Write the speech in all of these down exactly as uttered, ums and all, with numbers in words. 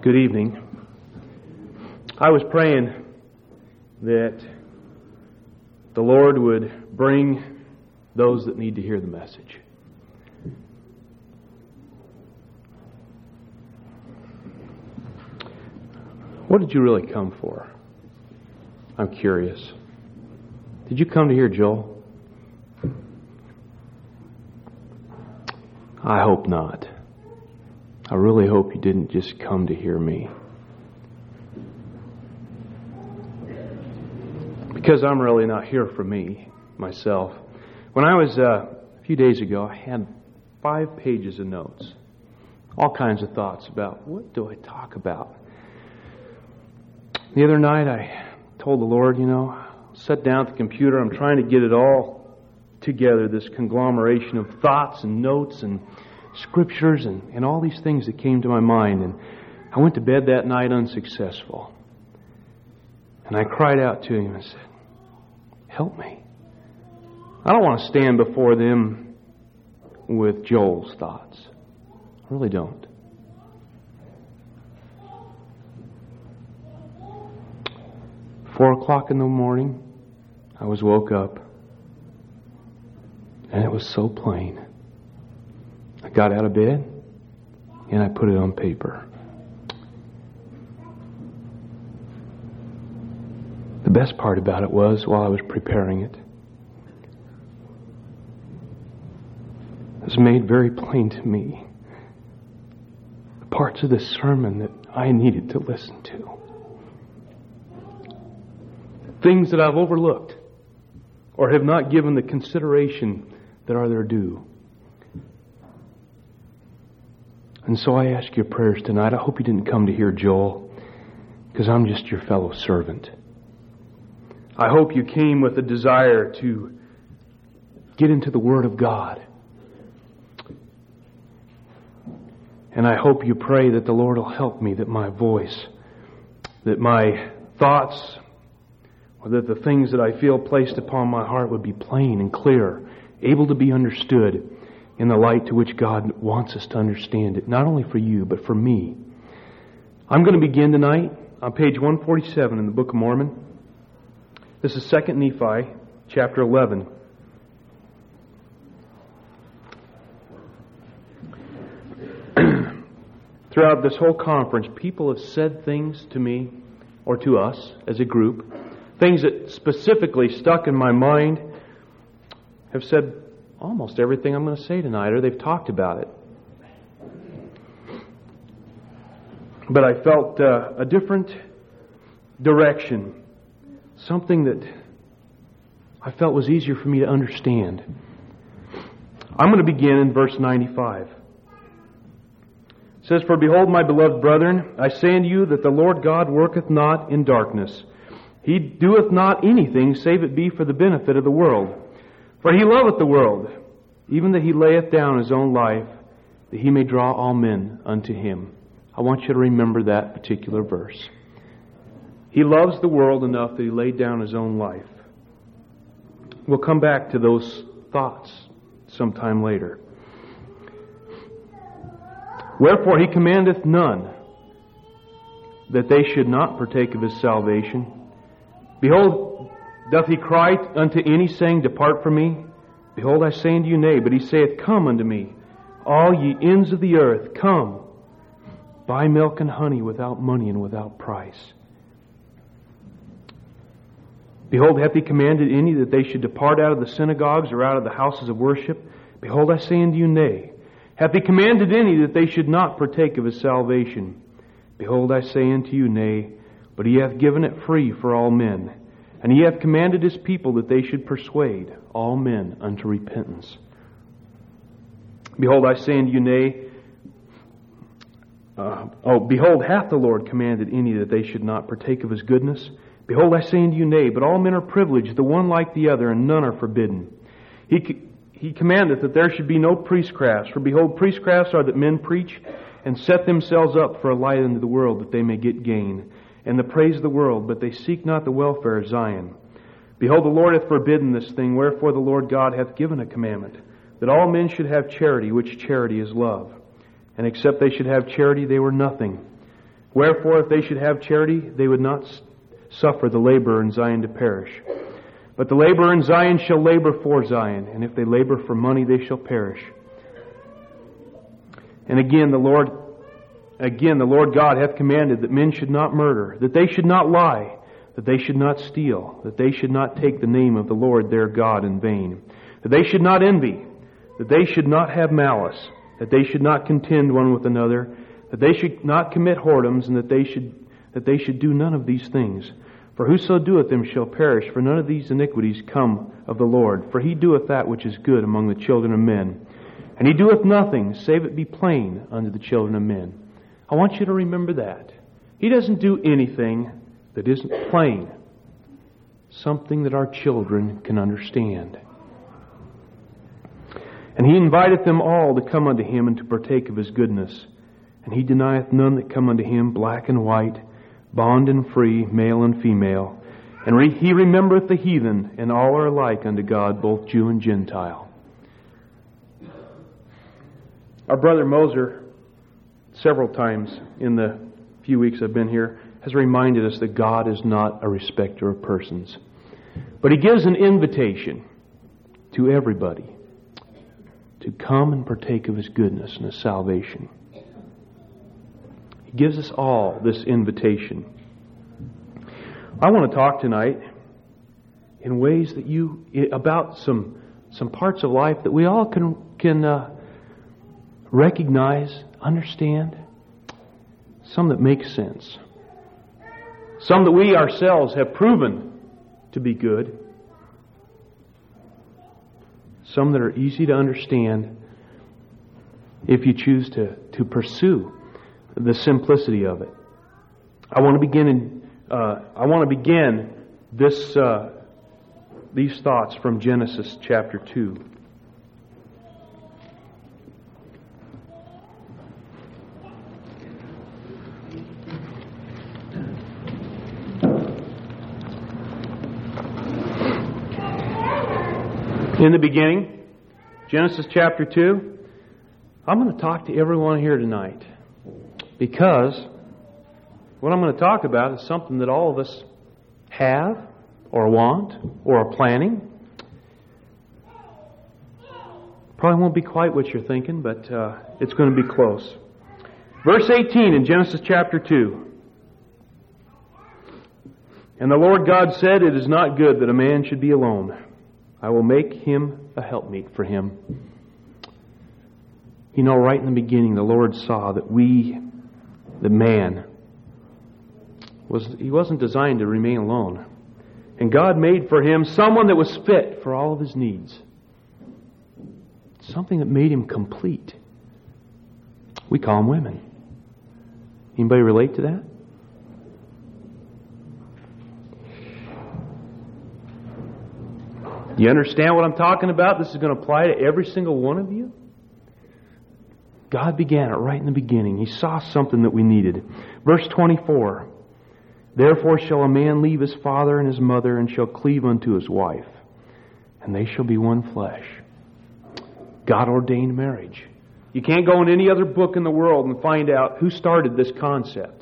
Good evening. I was praying that the Lord would bring those that need to hear the message. What did you really come for? I'm curious. Did you come to hear Joel? I hope not. I really hope you didn't just come to hear me. Because I'm really not here for me, myself. When I was, uh, a few days ago, I had five pages of notes. All kinds of thoughts about what do I talk about. The other night I told the Lord, you know, sat down at the computer, I'm trying to get it all together, this conglomeration of thoughts and notes and scriptures and, and all these things that came to my mind. And I went to bed that night unsuccessful. And I cried out to Him and said, help me. I don't want to stand before them with Joel's thoughts. I really don't. Four o'clock in the morning, I was woke up, and it was so plain. I got out of bed, and I put it on paper. The best part about it was, while I was preparing it, it was made very plain to me the parts of the sermon that I needed to listen to. Things that I've overlooked or have not given the consideration that are their due. And so I ask your prayers tonight. I hope you didn't come to hear Joel, because I'm just your fellow servant. I hope you came with a desire to get into the Word of God. And I hope you pray that the Lord will help me, that my voice, that my thoughts, or that the things that I feel placed upon my heart would be plain and clear, able to be understood in the light to which God wants us to understand it, not only for you, but for me. I'm going to begin tonight on page one forty-seven in the Book of Mormon. This is Second Nephi, chapter eleven. Throughout this whole conference, people have said things to me, or to us as a group, things that specifically stuck in my mind, have said almost everything I'm going to say tonight, or they've talked about it. But I felt uh, a different direction, something that I felt was easier for me to understand. I'm going to begin in verse ninety-five. It says, For behold, my beloved brethren, I say unto you that the Lord God worketh not in darkness. He doeth not anything save it be for the benefit of the world. For He loveth the world, even that He layeth down His own life, that He may draw all men unto Him. I want you to remember that particular verse. He loves the world enough that He laid down His own life. We'll come back to those thoughts sometime later. Wherefore He commandeth none that they should not partake of His salvation. Behold, doth He cry unto any, saying, Depart from me? Behold, I say unto you, Nay. But He saith, Come unto me, all ye ends of the earth, come, buy milk and honey without money and without price. Behold, hath He commanded any that they should depart out of the synagogues or out of the houses of worship? Behold, I say unto you, Nay. Hath He commanded any that they should not partake of His salvation? Behold, I say unto you, Nay. But He hath given it free for all men. And He hath commanded His people that they should persuade all men unto repentance. Behold, I say unto you, Nay. Uh, oh, behold, hath the Lord commanded any that they should not partake of His goodness? Behold, I say unto you, Nay. But all men are privileged, the one like the other, and none are forbidden. He He commandeth that there should be no priestcrafts. For behold, priestcrafts are that men preach and set themselves up for a light unto the world, that they may get gain, and the praise of the world, but they seek not the welfare of Zion. Behold, the Lord hath forbidden this thing, wherefore the Lord God hath given a commandment, that all men should have charity, which charity is love. And except they should have charity, they were nothing. Wherefore, if they should have charity, they would not suffer the laborer in Zion to perish. But the laborer in Zion shall labor for Zion, and if they labor for money, they shall perish. And again, the Lord, again, the Lord God hath commanded that men should not murder, that they should not lie, that they should not steal, that they should not take the name of the Lord their God in vain, that they should not envy, that they should not have malice, that they should not contend one with another, that they should not commit whoredoms, and that they should that they should do none of these things. For whoso doeth them shall perish, for none of these iniquities come of the Lord. For He doeth that which is good among the children of men, and He doeth nothing, save it be plain unto the children of men. I want you to remember that. He doesn't do anything that isn't plain, something that our children can understand. And He inviteth them all to come unto Him and to partake of His goodness. And He denieth none that come unto Him, black and white, bond and free, male and female. And re- He remembereth the heathen, and all are alike unto God, both Jew and Gentile. Our brother Moser, several times in the few weeks I've been here, has reminded us that God is not a respecter of persons. But He gives an invitation to everybody to come and partake of His goodness and His salvation. He gives us all this invitation. I want to talk tonight in ways that you, about some some parts of life that we all can can uh, recognize, understand, some that make sense, some that we ourselves have proven to be good, some that are easy to understand if you choose to, to pursue the simplicity of it. I want to begin in, uh, I want to begin this uh, these thoughts from Genesis chapter two. In the beginning, Genesis chapter two, I'm going to talk to everyone here tonight because what I'm going to talk about is something that all of us have or want or are planning. Probably won't be quite what you're thinking, but uh, it's going to be close. Verse eighteen in Genesis chapter two. And the Lord God said, "It is not good that a man should be alone. I will make him a helpmeet for him." You know, right in the beginning, the Lord saw that we, the man, was he wasn't designed to remain alone. And God made for him someone that was fit for all of his needs. Something that made him complete. We call them women. Anybody relate to that? You understand what I'm talking about? This is going to apply to every single one of you. God began it right in the beginning. He saw something that we needed. Verse twenty-four. Therefore shall a man leave his father and his mother, and shall cleave unto his wife, and they shall be one flesh. God ordained marriage. You can't go in any other book in the world and find out who started this concept.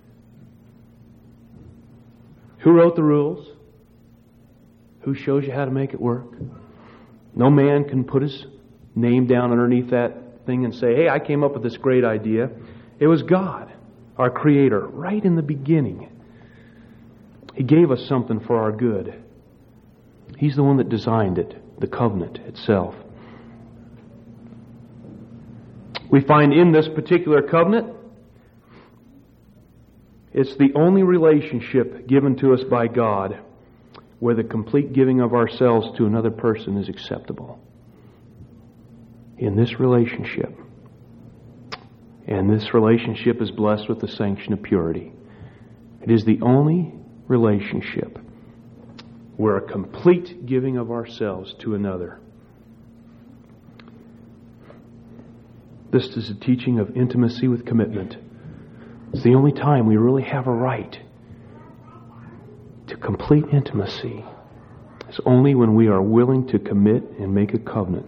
Who wrote the rules? Who shows you how to make it work? No man can put his name down underneath that thing and say, "Hey, I came up with this great idea." It was God, our Creator, right in the beginning. He gave us something for our good. He's the one that designed it, the covenant itself. We find in this particular covenant, it's the only relationship given to us by God where the complete giving of ourselves to another person is acceptable. In this relationship. And this relationship is blessed with the sanction of purity. It is the only relationship where a complete giving of ourselves to another. This is a teaching of intimacy with commitment. It's the only time we really have a right to complete intimacy. It's only when we are willing to commit and make a covenant.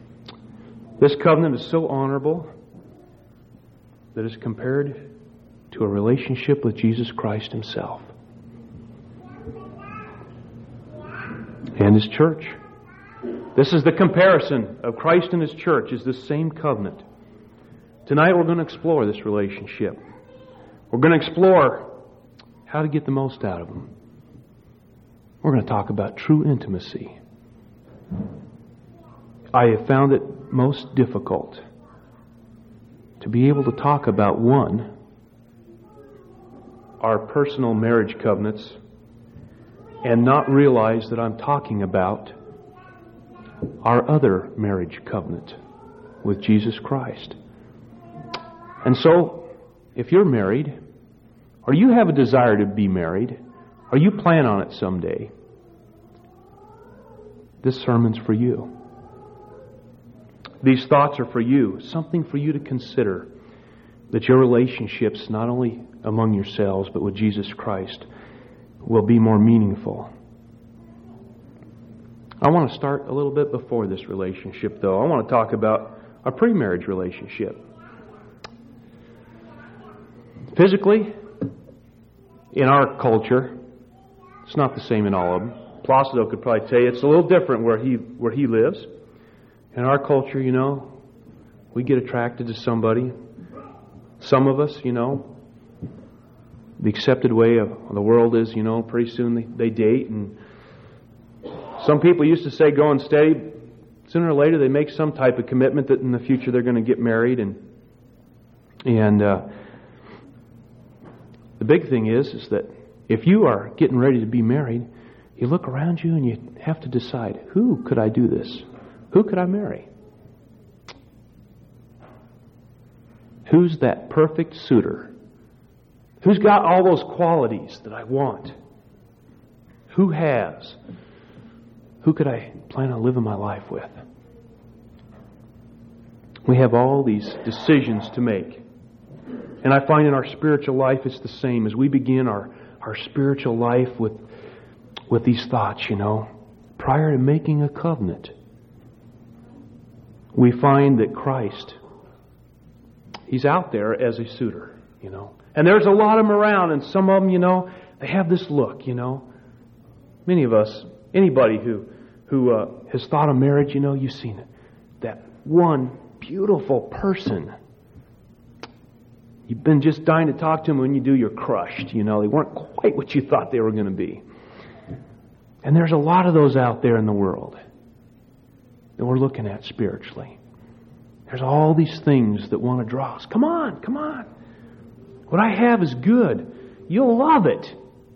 This covenant is so honorable that it's compared to a relationship with Jesus Christ Himself and His church. This is the comparison of Christ and His church, is the same covenant. Tonight we're going to explore this relationship. We're going to explore how to get the most out of them. We're going to talk about true intimacy. I have found it most difficult to be able to talk about one, our personal marriage covenants, and not realize that I'm talking about our other marriage covenant with Jesus Christ. And so, if you're married, or you have a desire to be married, or you plan on it someday, this sermon's for you. These thoughts are for you, something for you to consider, that your relationships, not only among yourselves, but with Jesus Christ, will be more meaningful. I want to start a little bit before this relationship, though. I want to talk about a pre-marriage relationship. Physically, in our culture, it's not the same in all of them. Placido could probably tell you it's a little different where he where he lives. In our culture, you know, we get attracted to somebody. Some of us, you know, the accepted way of the world is, you know, pretty soon they, they date. And some people used to say going steady, sooner or later they make some type of commitment that in the future they're going to get married. And and uh, the big thing is, is that if you are getting ready to be married, you look around you and you have to decide, who could I do this? Who could I marry? Who's that perfect suitor? Who's got all those qualities that I want? Who has? Who could I plan on living my life with? We have all these decisions to make. And I find in our spiritual life it's the same. As we begin our, our spiritual life with, with these thoughts, you know, prior to making a covenant, we find that Christ, He's out there as a suitor, you know. And there's a lot of them around, and some of them, you know, they have this look, you know. Many of us, anybody who who uh, has thought of marriage, you know, you've seen it. That one beautiful person. You've been just dying to talk to them. When you do, you're crushed, you know. They weren't quite what you thought they were going to be. And there's a lot of those out there in the world that we're looking at spiritually. There's all these things that want to draw us. Come on, come on. What I have is good. You'll love it.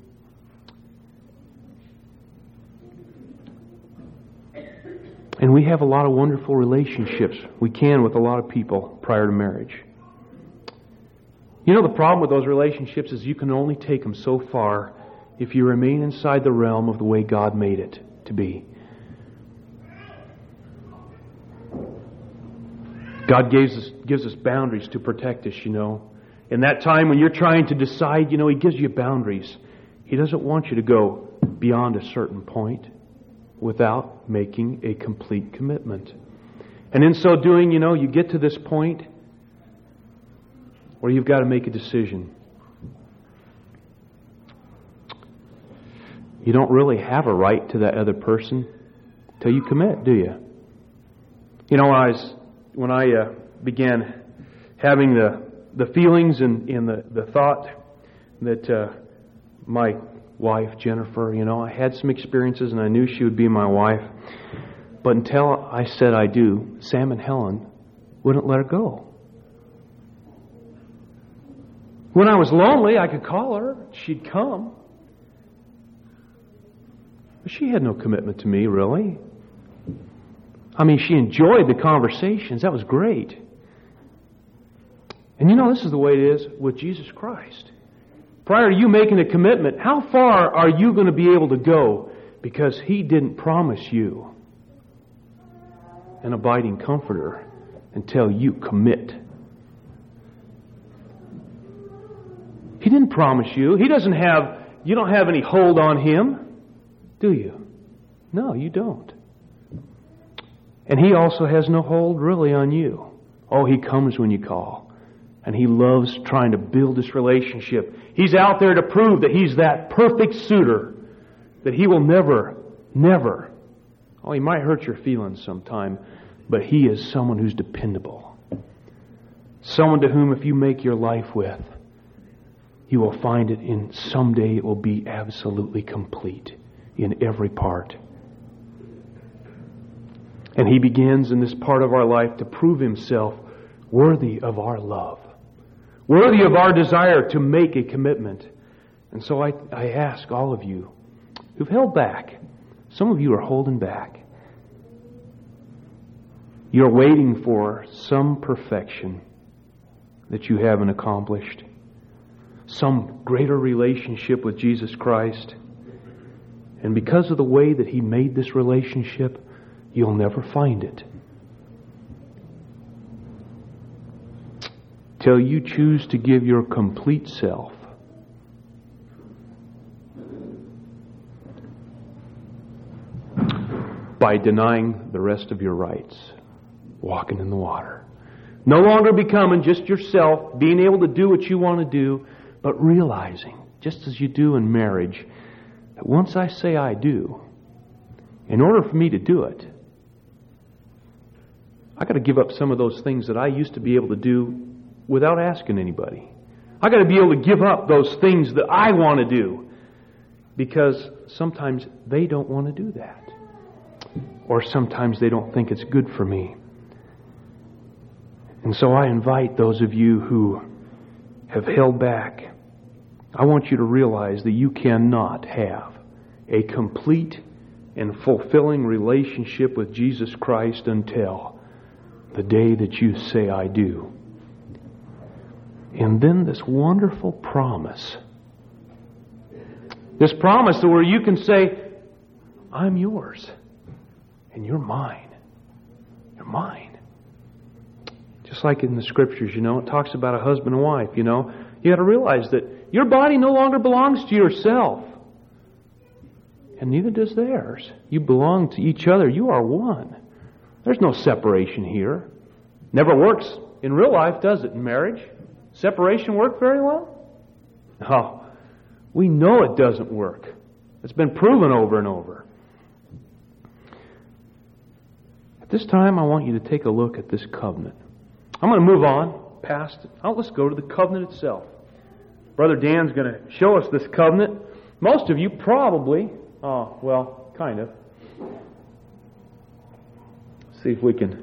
And we have a lot of wonderful relationships. We can with a lot of people prior to marriage. You know, the problem with those relationships is you can only take them so far if you remain inside the realm of the way God made it to be. God gives us, gives us boundaries to protect us, you know. In that time when you're trying to decide, you know, He gives you boundaries. He doesn't want you to go beyond a certain point without making a complete commitment. And in so doing, you know, you get to this point where you've got to make a decision. You don't really have a right to that other person till you commit, do you? You know, when I was when I uh, began having the the feelings and, and the, the thought that uh, my wife, Jennifer, you know, I had some experiences and I knew she would be my wife. But until I said I do, Sam and Helen wouldn't let her go. When I was lonely, I could call her. She'd come. But she had no commitment to me, really. I mean, she enjoyed the conversations. That was great. And you know, this is the way it is with Jesus Christ. Prior to you making a commitment, how far are you going to be able to go? Because He didn't promise you an abiding comforter until you commit. He didn't promise you. He doesn't have, you don't have any hold on Him, do you? No, you don't. And He also has no hold really on you. Oh, He comes when you call. And He loves trying to build this relationship. He's out there to prove that He's that perfect suitor, that He will never, never, oh, He might hurt your feelings sometime, but He is someone who's dependable. Someone to whom if you make your life with, you will find it in someday it will be absolutely complete in every part. And He begins in this part of our life to prove Himself worthy of our love, worthy of our desire to make a commitment. And so I, I ask all of you who've held back, some of you are holding back. You're waiting for some perfection that you haven't accomplished, some greater relationship with Jesus Christ. And because of the way that He made this relationship, you'll never find it till you choose to give your complete self by denying the rest of your rights, walking in the water. No longer becoming just yourself, being able to do what you want to do, but realizing, just as you do in marriage, that once I say I do, in order for me to do it, I got to give up some of those things that I used to be able to do without asking anybody. I got to be able to give up those things that I want to do, because sometimes they don't want to do that. Or sometimes they don't think it's good for me. And so I invite those of you who have held back, I want you to realize that you cannot have a complete and fulfilling relationship with Jesus Christ until the day that you say, I do. And then this wonderful promise. This promise where you can say, I'm yours and you're mine. You're mine. Just like in the Scriptures, you know, it talks about a husband and wife, you know. You got to realize that your body no longer belongs to yourself. And neither does theirs. You belong to each other. You are one. There's no separation here. Never works in real life, does it, in marriage? Separation work very well? No. We know it doesn't work. It's been proven over and over. At this time, I want you to take a look at this covenant. I'm going to move on past it. Oh, let's go to the covenant itself. Brother Dan's going to show us this covenant. Most of you probably, oh, well, kind of. See if we can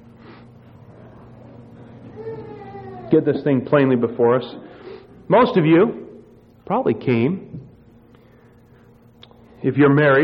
get this thing plainly before us. Most of you probably came, if you're married,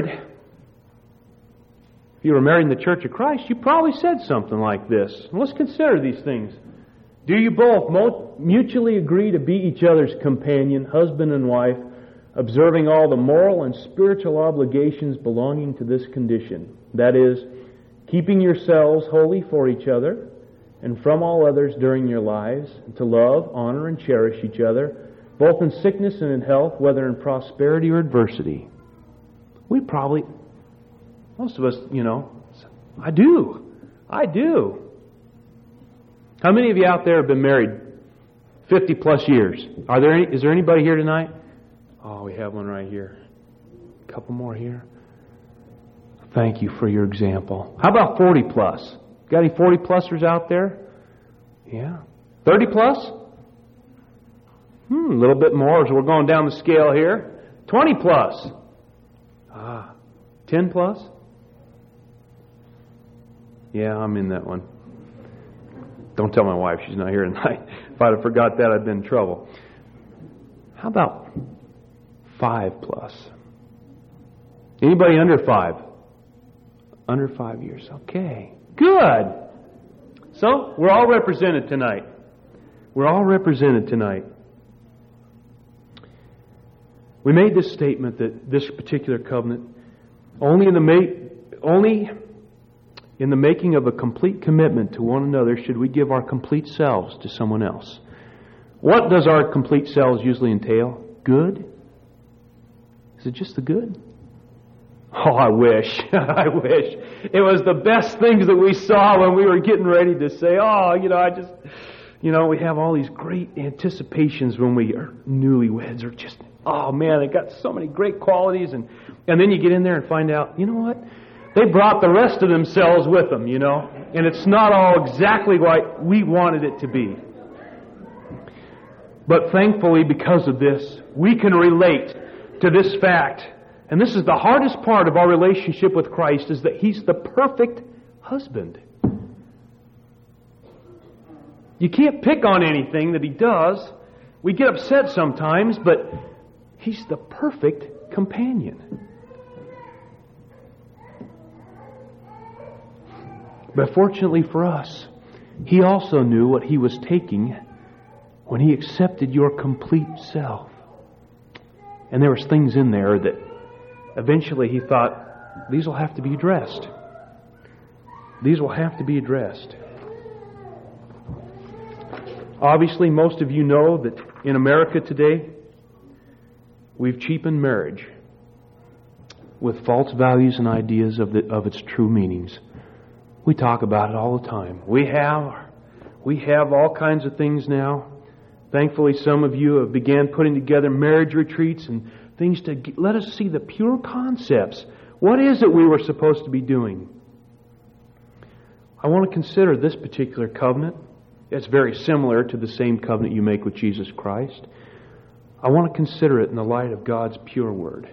if you were married in the Church of Christ, you probably said something like this. Let's consider these things. Do you both mutually agree to be each other's companion, husband and wife, observing all the moral and spiritual obligations belonging to this condition? That is, keeping yourselves holy for each other and from all others during your lives, to love, honor, and cherish each other, both in sickness and in health, whether in prosperity or adversity. We probably, most of us, you know, I do. I do. How many of you out there have been married fifty plus years? Are there any, is there anybody here tonight? Oh, we have one right here. A couple more here. Thank you for your example. How about forty plus? Got any forty plusers out there? Yeah. thirty plus? Hmm, a little bit more as we're going down the scale here. twenty plus? Ah. ten plus? Yeah, I'm in that one. Don't tell my wife, she's not here tonight. If I'd have forgot that, I'd been in trouble. How about five plus? Anybody under five? Under five years. Okay. Good. So, we're all represented tonight. We're all represented tonight. We made this statement that this particular covenant, only in the ma- only in the making of a complete commitment to one another should we give our complete selves to someone else. What does our complete selves usually entail? Good? Is it just the good? Oh, I wish. I wish. It was the best things that we saw when we were getting ready to say, oh, you know, I just, You know, we have all these great anticipations when we are newlyweds, or just, oh man, they got so many great qualities, and, and then you get in there and find out, you know what? They brought the rest of themselves with them, you know, and it's not all exactly like we wanted it to be. But thankfully, because of this, we can relate to this fact. And this is the hardest part of our relationship with Christ, is that He's the perfect husband. You can't pick on anything that He does. We get upset sometimes, but He's the perfect companion. But fortunately for us, He also knew what He was taking when He accepted your complete self. And there was things in there that eventually He thought, these will have to be addressed. These will have to be addressed. Obviously, most of you know that in America today, we've cheapened marriage with false values and ideas of, the, of its true meanings. We talk about it all the time. We have, we have all kinds of things now. Thankfully, some of you have began putting together marriage retreats and things to get, let us see the pure concepts. What is it we were supposed to be doing? I want to consider this particular covenant. It's very similar to the same covenant you make with Jesus Christ. I want to consider it in the light of God's pure Word.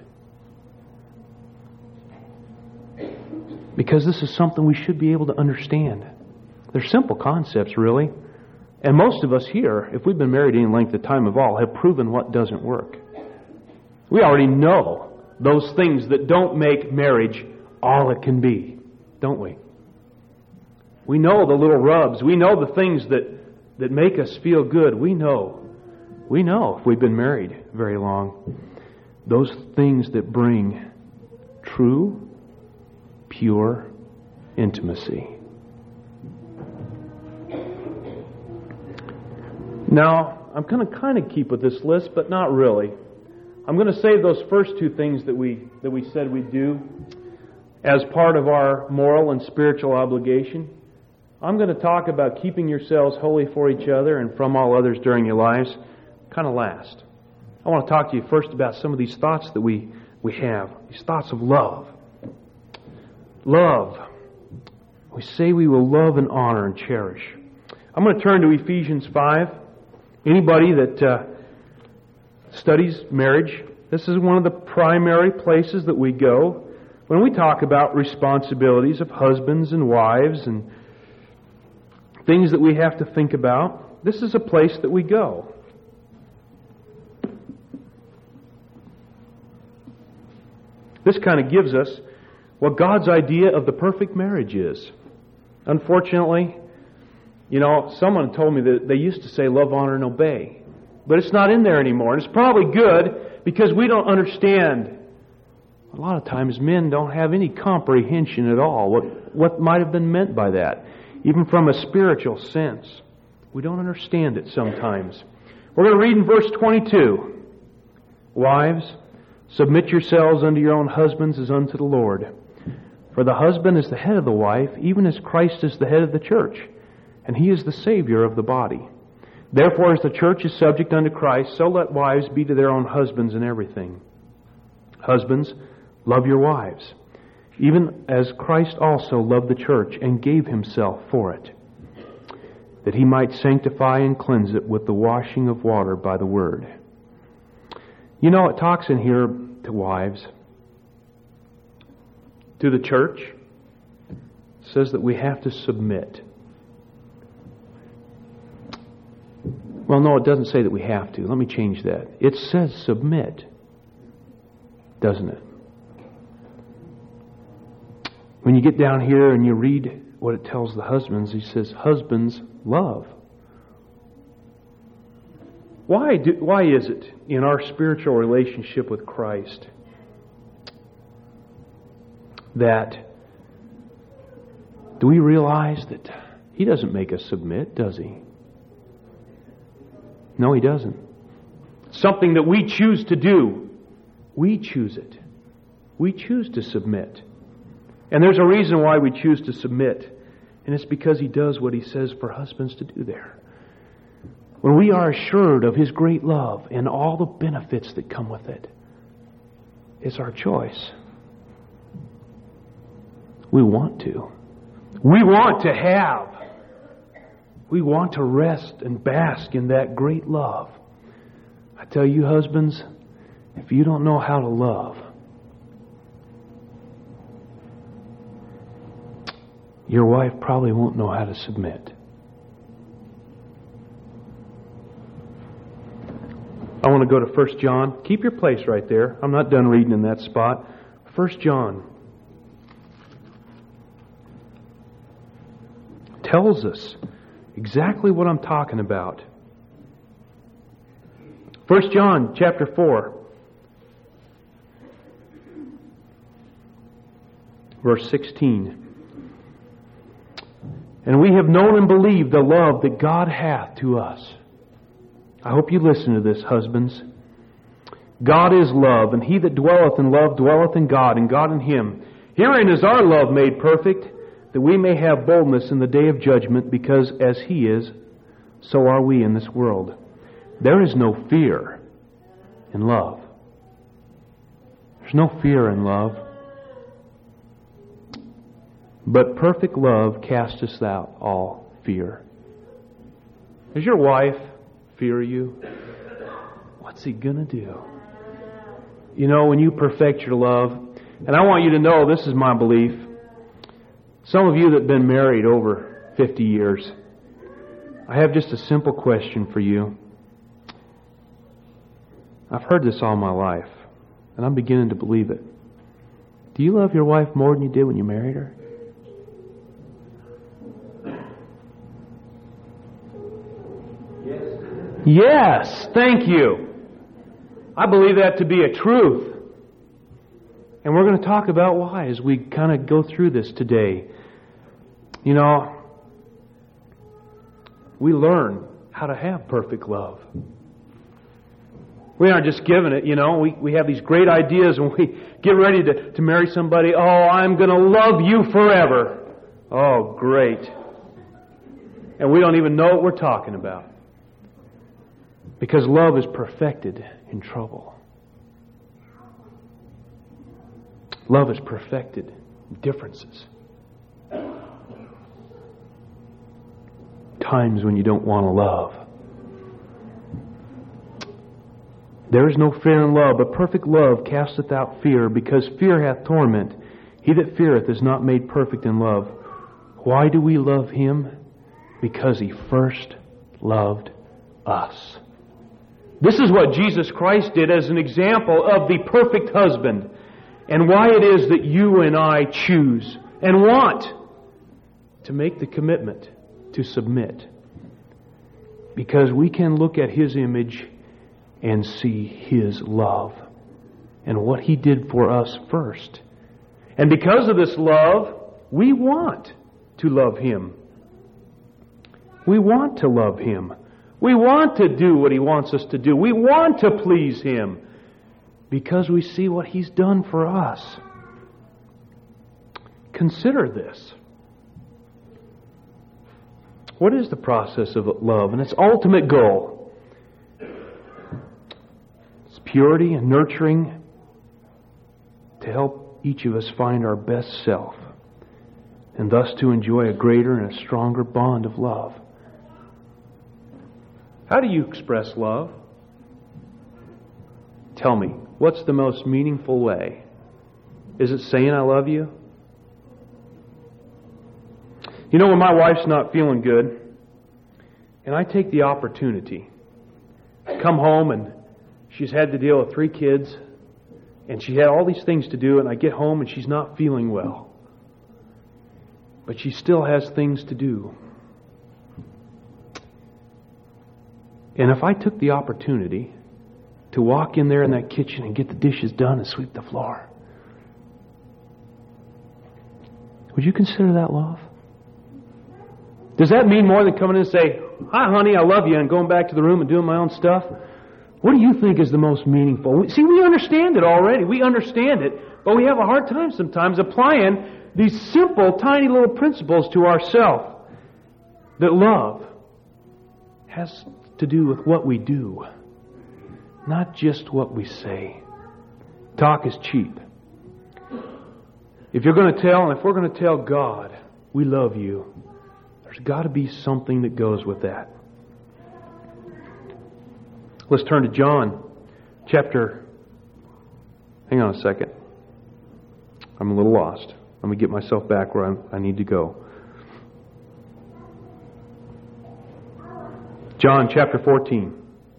Because this is something we should be able to understand. They're simple concepts, really. And most of us here, if we've been married any length of time of all, have proven what doesn't work. We already know those things that don't make marriage all it can be, don't we? We know the little rubs. We know the things that, that make us feel good. We know. We know if we've been married very long. Those things that bring true, pure intimacy. Now, I'm going to kind of keep with this list, but not really. I'm going to save those first two things that we that we said we'd do as part of our moral and spiritual obligation. I'm going to talk about keeping yourselves holy for each other and from all others during your lives kind of last. I want to talk to you first about some of these thoughts that we, we have, these thoughts of love. Love. We say we will love and honor and cherish. I'm going to turn to Ephesians five. Anybody that uh, studies marriage, this is one of the primary places that we go when we talk about responsibilities of husbands and wives and things that we have to think about. This is a place that we go. This kind of gives us what God's idea of the perfect marriage is. Unfortunately, you know, someone told me that they used to say love, honor, and obey. But it's not in there anymore. And it's probably good because we don't understand. A lot of times men don't have any comprehension at all what, what might have been meant by that. Even from a spiritual sense. We don't understand it sometimes. We're going to read in verse twenty-two. Wives, submit yourselves unto your own husbands as unto the Lord. For the husband is the head of the wife, even as Christ is the head of the church, and He is the Savior of the body. Therefore, as the church is subject unto Christ, so let wives be to their own husbands in everything. Husbands, love your wives, even as Christ also loved the church and gave Himself for it, that He might sanctify and cleanse it with the washing of water by the Word. You know, it talks in here to wives. To the church, it says that we have to submit. Well, no, it doesn't say that we have to. Let me change that. It says submit, doesn't it? When you get down here and you read what it tells the husbands, he says, husbands, love. Why do, why is it in our spiritual relationship with Christ that do we realize that He doesn't make us submit, does He? No, He doesn't. Something that we choose to do. We choose it. We choose to submit. And there's a reason why we choose to submit. And it's because He does what He says for husbands to do there. when we are assured of His great love and all the benefits that come with it, it's our choice. We want to. We want to have. We want to rest and bask in that great love. I tell you, husbands, if you don't know how to love, your wife probably won't know how to submit. I want to go to First John. Keep your place right there. I'm not done reading in that spot. First John tells us exactly what I'm talking about. First John chapter four, verse sixteen. And we have known and believed the love that God hath to us. I hope you listen to this, husbands. God is love, and he that dwelleth in love dwelleth in God, and God in him. Herein is our love made perfect, that we may have boldness in the day of judgment, because as he is, so are we in this world. There is no fear in love. There's no fear in love. But perfect love casteth out all fear. Does your wife fear you? What's he gonna do? You know, when you perfect your love, and I want you to know, this is my belief. Some of you that have been married over fifty years, I have just a simple question for you. I've heard this all my life, and I'm beginning to believe it. Do you love your wife more than you did when you married her? Yes, thank you. I believe that to be a truth. And we're going to talk about why as we kind of go through this today. You know, we learn how to have perfect love. We aren't just given it, you know. We, we have these great ideas when we get ready to, to marry somebody. Oh, I'm going to love you forever. Oh, great. And we don't even know what we're talking about. Because love is perfected in trouble. Love is perfected in differences. Times when you don't want to love. There is no fear in love, but perfect love casteth out fear, because fear hath torment. He that feareth is not made perfect in love. Why do we love him? Because he first loved us. This is what Jesus Christ did as an example of the perfect husband, and why it is that you and I choose and want to make the commitment to submit. Because we can look at his image and see his love and what he did for us first. And because of this love, we want to love him. We want to love him. We want to do what he wants us to do. We want to please him because we see what he's done for us. Consider this. What is the process of love and its ultimate goal? It's purity and nurturing to help each of us find our best self and thus to enjoy a greater and a stronger bond of love. How do you express love? Tell me, what's the most meaningful way? Is it saying I love you? You know, when my wife's not feeling good, and I take the opportunity, I come home and she's had to deal with three kids, and she had all these things to do, and I get home and she's not feeling well. But she still has things to do. And if I took the opportunity to walk in there in that kitchen and get the dishes done and sweep the floor, would you consider that love? Does that mean more than coming in and say, "Hi, honey, I love you," and going back to the room and doing my own stuff? What do you think is the most meaningful? See, we understand it already. We understand it, but we have a hard time sometimes applying these simple, tiny little principles to ourselves. That love has to do with what we do, not just what we say. Talk is cheap. If you're going to tell, and if we're going to tell God, we love you, there's got to be something that goes with that. Let's turn to John chapter. Hang on a second. I'm a little lost. Let me get myself back where I'm, I need to go. John chapter fourteen.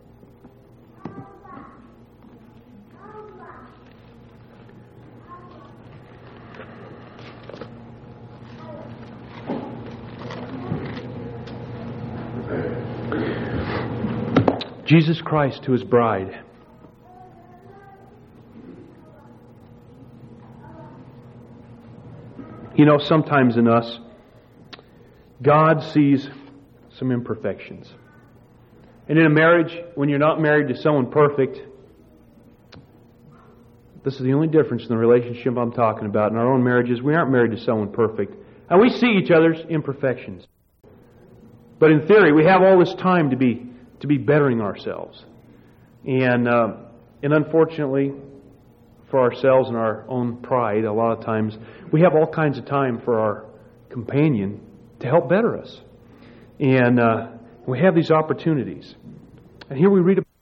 Jesus Christ to His bride. You know, sometimes in us, God sees some imperfections. And in a marriage, when you're not married to someone perfect, this is the only difference in the relationship I'm talking about. In our own marriages, we aren't married to someone perfect. And we see each other's imperfections. But in theory, we have all this time to be to be bettering ourselves. And uh, and unfortunately, for ourselves and our own pride, a lot of times, we have all kinds of time for our companion to help better us. And uh, we have these opportunities. And here we read about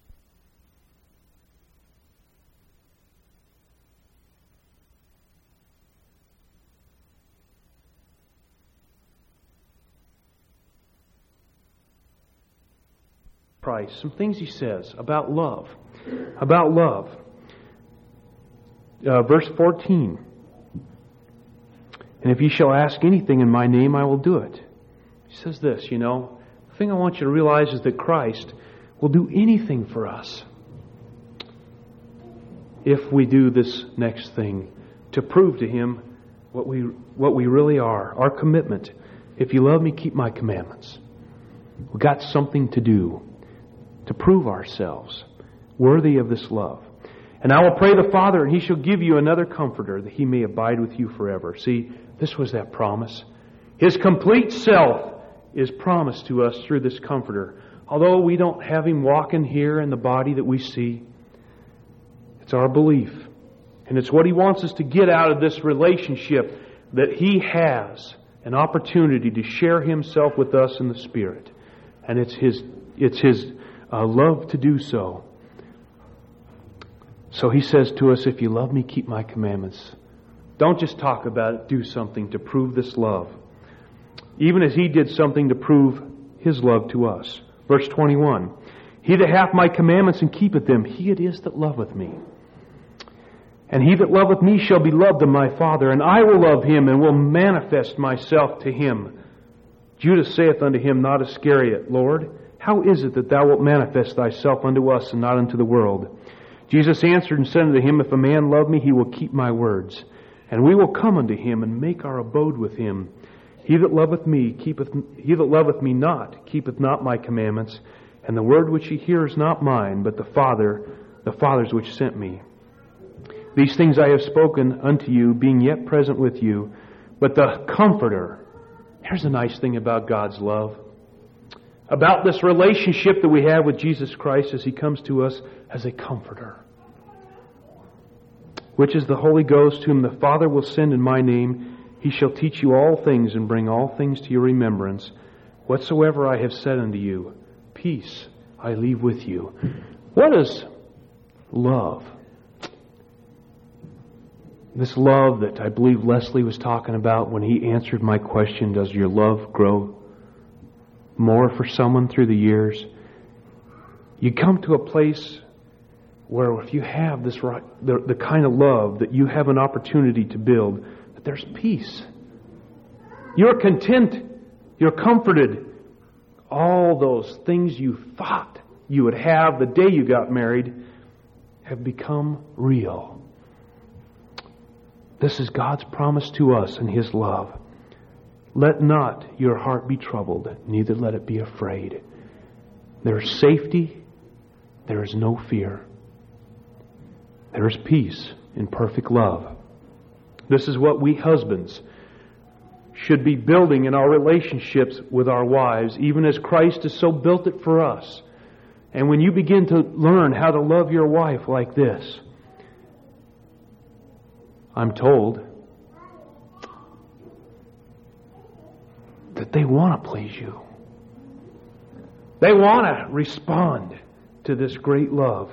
Christ, some things He says about love. About love. Uh, verse fourteen. And if ye shall ask anything in my name, I will do it. He says this, you know. The thing I want you to realize is that Christ will do anything for us if we do this next thing to prove to Him what we what we really are, our commitment. If you love me, keep my commandments. We've got something to do to prove ourselves worthy of this love. And I will pray the Father, and He shall give you another Comforter, that He may abide with you forever. See, this was that promise. His complete self is promised to us through this Comforter. Although we don't have Him walking here in the body that we see, it's our belief. And it's what He wants us to get out of this relationship, that He has an opportunity to share Himself with us in the Spirit. And it's His, it's His uh, love to do so. So He says to us, if you love me, keep my commandments. Don't just talk about it, do something to prove this love. Even as He did something to prove His love to us. Verse twenty-one. He that hath my commandments and keepeth them, he it is that loveth me. And he that loveth me shall be loved of my Father, and I will love him, and will manifest myself to him. Judas saith unto Him, not Iscariot, Lord, how is it that Thou wilt manifest Thyself unto us, and not unto the world? Jesus answered and said unto him, if a man love me, he will keep my words. And we will come unto him, and make our abode with him. He that loveth me, keepeth, he that loveth me not, keepeth not my commandments. And the word which ye hear is not mine, but the Father, the Father's which sent me. These things I have spoken unto you, being yet present with you. But the Comforter, here's a nice thing about God's love. About this relationship that we have with Jesus Christ as He comes to us as a Comforter. Which is the Holy Ghost, whom the Father will send in my name. He shall teach you all things, and bring all things to your remembrance, whatsoever I have said unto you. Peace I leave with you. What is love? This love that I believe Leslie was talking about when he answered my question, does your love grow more for someone through the years? You come to a place where if you have this right, the, the kind of love that you have an opportunity to build, that there's peace. You're content. You're comforted. All those things you thought you would have the day you got married have become real. This is God's promise to us in His love. Let not your heart be troubled, neither let it be afraid. There is safety. There is no fear. There is peace in perfect love. This is what we husbands should be building in our relationships with our wives, even as Christ has so built it for us. And when you begin to learn how to love your wife like this, I'm told that they want to please you. They want to respond to this great love.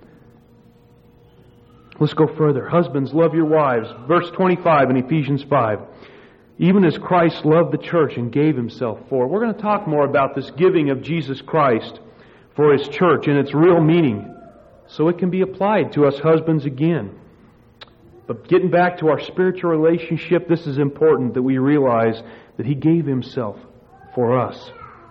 Let's go further. Husbands, love your wives. Verse twenty-five in Ephesians five. Even as Christ loved the church and gave Himself for it. We're going to talk more about this giving of Jesus Christ for His church and its real meaning, so it can be applied to us husbands again. But getting back to our spiritual relationship, this is important that we realize that He gave Himself for us.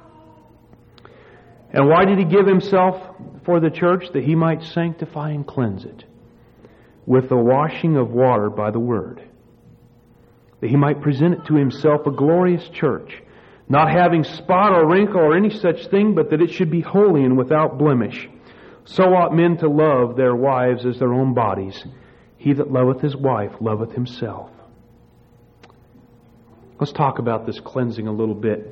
And why did He give Himself for the church? That He might sanctify and cleanse it with the washing of water by the Word. That He might present it to Himself a glorious church, not having spot or wrinkle or any such thing, but that it should be holy and without blemish. So ought men to love their wives as their own bodies. He that loveth his wife loveth himself. Let's talk about this cleansing a little bit.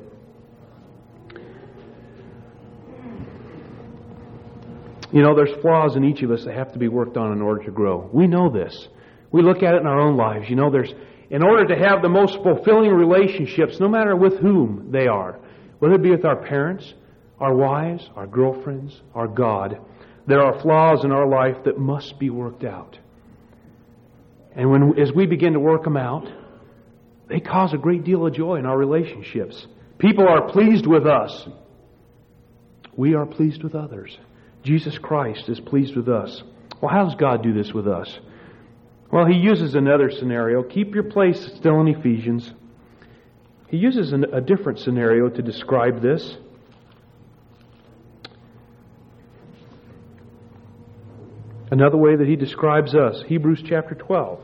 You know, there's flaws in each of us that have to be worked on in order to grow. We know this. We look at it in our own lives. You know, there's in order to have the most fulfilling relationships, no matter with whom they are, whether it be with our parents, our wives, our girlfriends, our God, there are flaws in our life that must be worked out. And when, as we begin to work them out, they cause a great deal of joy in our relationships. People are pleased with us. We are pleased with others. Jesus Christ is pleased with us. Well, how does God do this with us? Well, He uses another scenario. Keep your place still in Ephesians. He uses an, a different scenario to describe this. Another way that He describes us, Hebrews chapter twelve.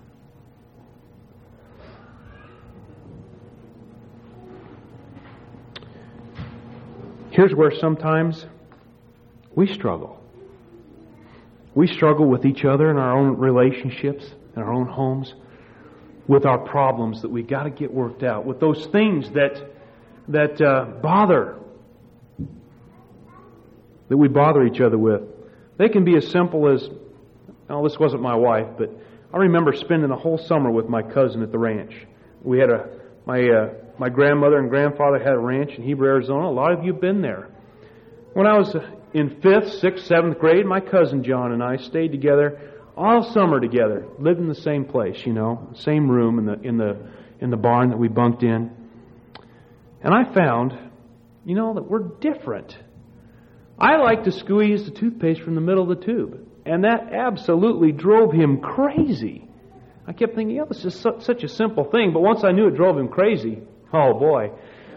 Here's where sometimes we struggle. We struggle with each other in our own relationships, in our own homes, with our problems that we got to get worked out, with those things that that uh, bother, that we bother each other with. They can be as simple as, oh, this wasn't my wife, but I remember spending a whole summer with my cousin at the ranch. We had a my uh, my grandmother and grandfather had a ranch in Heber, Arizona. A lot of you have been there. When I was in fifth, sixth, seventh grade, my cousin John and I stayed together all summer together. Lived in the same place, you know, same room in the in the in the barn that we bunked in. And I found, you know, that we're different. I like to squeeze the toothpaste from the middle of the tube, and that absolutely drove him crazy. I kept thinking, yeah, this is su- such a simple thing, but once I knew it drove him crazy, oh boy.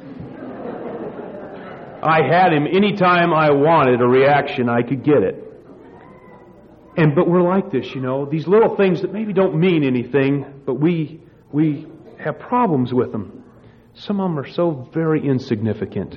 I had him anytime I wanted a reaction, I could get it. And but we're like this, you know, these little things that maybe don't mean anything, but we we have problems with them. Some of them are so very insignificant.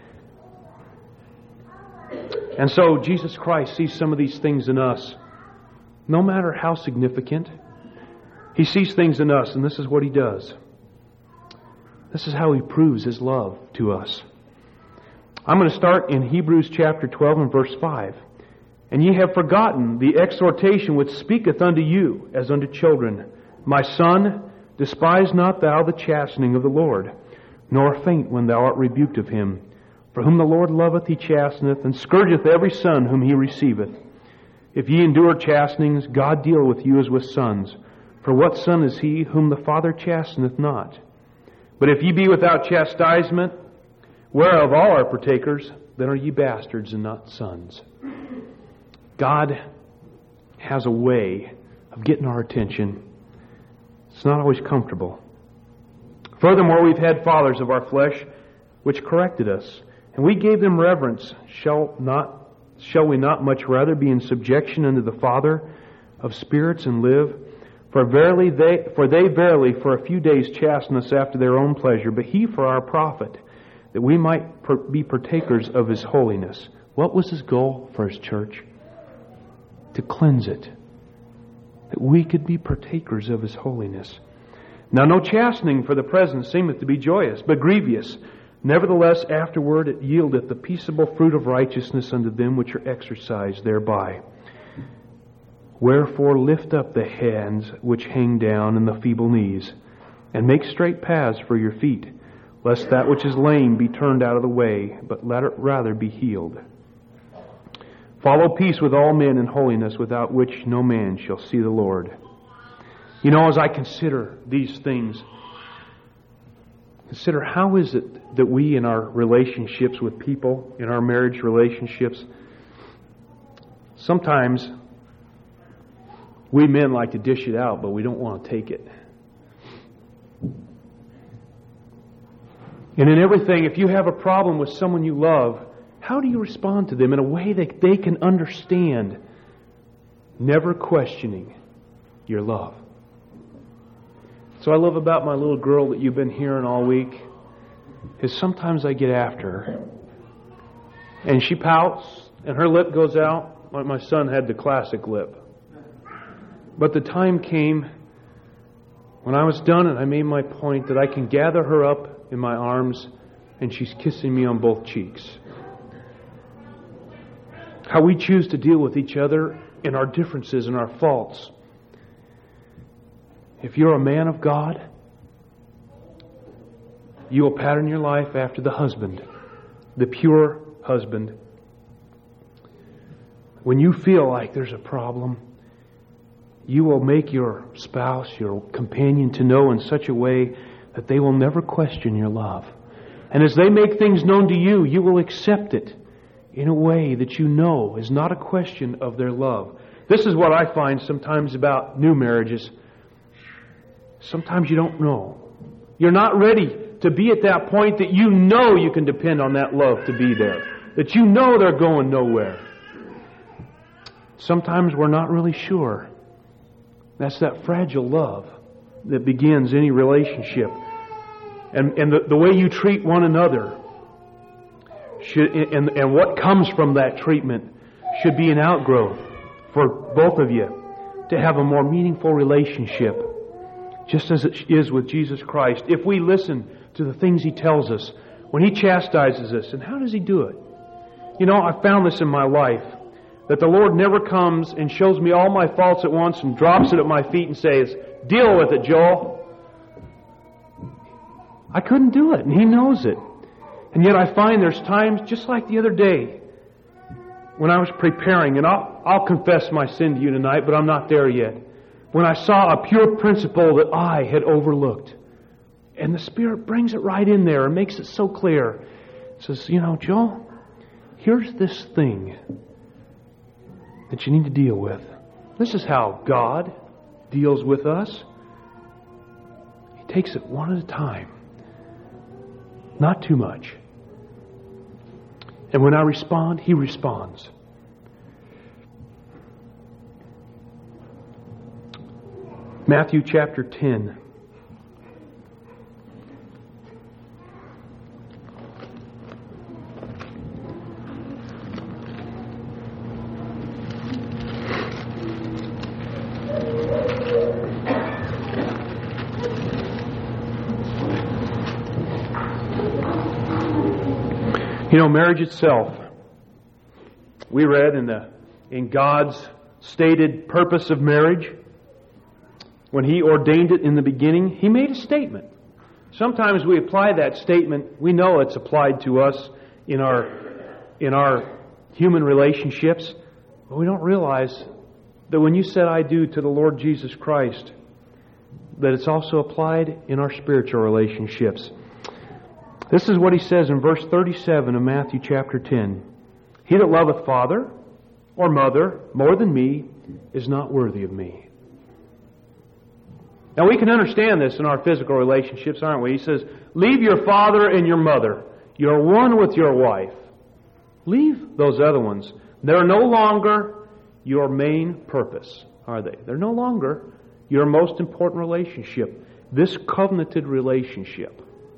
And so Jesus Christ sees some of these things in us, no matter how significant. He sees things in us, and this is what He does. This is how He proves His love to us. I'm going to start in Hebrews chapter twelve and verse five. And ye have forgotten the exhortation which speaketh unto you as unto children. My son, despise not thou the chastening of the Lord, nor faint when thou art rebuked of Him. For whom the Lord loveth He chasteneth, and scourgeth every son whom He receiveth. If ye endure chastenings, God deal with you as with sons. For what son is he whom the Father chasteneth not? But if ye be without chastisement, whereof all are partakers, then are ye bastards and not sons. God has a way of getting our attention. It's not always comfortable. Furthermore, we've had fathers of our flesh which corrected us, and we gave them reverence. Shall not, shall we not much rather be in subjection unto the Father of spirits and live? For verily they, for they verily for a few days chasten us after their own pleasure, but He for our profit, that we might per- be partakers of His holiness. What was His goal for His church? To cleanse it, that we could be partakers of His holiness. Now no chastening for the present seemeth to be joyous, but grievous. Nevertheless, afterward it yieldeth the peaceable fruit of righteousness unto them which are exercised thereby. Wherefore lift up the hands which hang down and the feeble knees, and make straight paths for your feet, lest that which is lame be turned out of the way, but let it rather be healed. Follow peace with all men and holiness, without which no man shall see the Lord. You know, as I consider these things, consider how is it that we in our relationships with people, in our marriage relationships, sometimes we men like to dish it out, but we don't want to take it. And in everything, if you have a problem with someone you love, how do you respond to them in a way that they can understand, never questioning your love? So I love about my little girl that you've been hearing all week is sometimes I get after her and she pouts and her lip goes out like my son had the classic lip. But the time came when I was done and I made my point that I can gather her up in my arms and she's kissing me on both cheeks. How we choose to deal with each other in our differences and our faults. If you're a man of God, you will pattern your life after the husband, the pure husband. When you feel like there's a problem, you will make your spouse, your companion, to know in such a way that they will never question your love. And as they make things known to you, you will accept it in a way that you know is not a question of their love. This is what I find sometimes about new marriages. Sometimes you don't know. You're not ready to be at that point that you know you can depend on that love to be there. That you know they're going nowhere. Sometimes we're not really sure. That's that fragile love that begins any relationship. And, and the, the way you treat one another should, and, and what comes from that treatment should be an outgrowth for both of you to have a more meaningful relationship, just as it is with Jesus Christ. If we listen to the things He tells us, when He chastises us, and how does He do it? You know, I found this in my life, that the Lord never comes and shows me all my faults at once and drops it at my feet and says, "Deal with it, Joel." I couldn't do it, and He knows it. And yet I find there's times, just like the other day, when I was preparing, and I'll, I'll confess my sin to you tonight, but I'm not there yet, when I saw a pure principle that I had overlooked. And the Spirit brings it right in there and makes it so clear. It says, you know, Joel, here's this thing that you need to deal with. This is how God deals with us. He takes it one at a time. Not too much. And when I respond, He responds. Matthew chapter ten. You know, marriage itself, we read in the in God's stated purpose of marriage, when He ordained it in the beginning, He made a statement. Sometimes we apply that statement, we know it's applied to us in our in our human relationships, but we don't realize that when you said "I do" to the Lord Jesus Christ, that it's also applied in our spiritual relationships. This is what He says in verse thirty-seven of Matthew chapter ten. "He that loveth father or mother more than me is not worthy of me." Now we can understand this in our physical relationships, aren't we? He says, leave your father and your mother. You're one with your wife. Leave those other ones. They're no longer your main purpose, are they? They're no longer your most important relationship. This covenanted relationship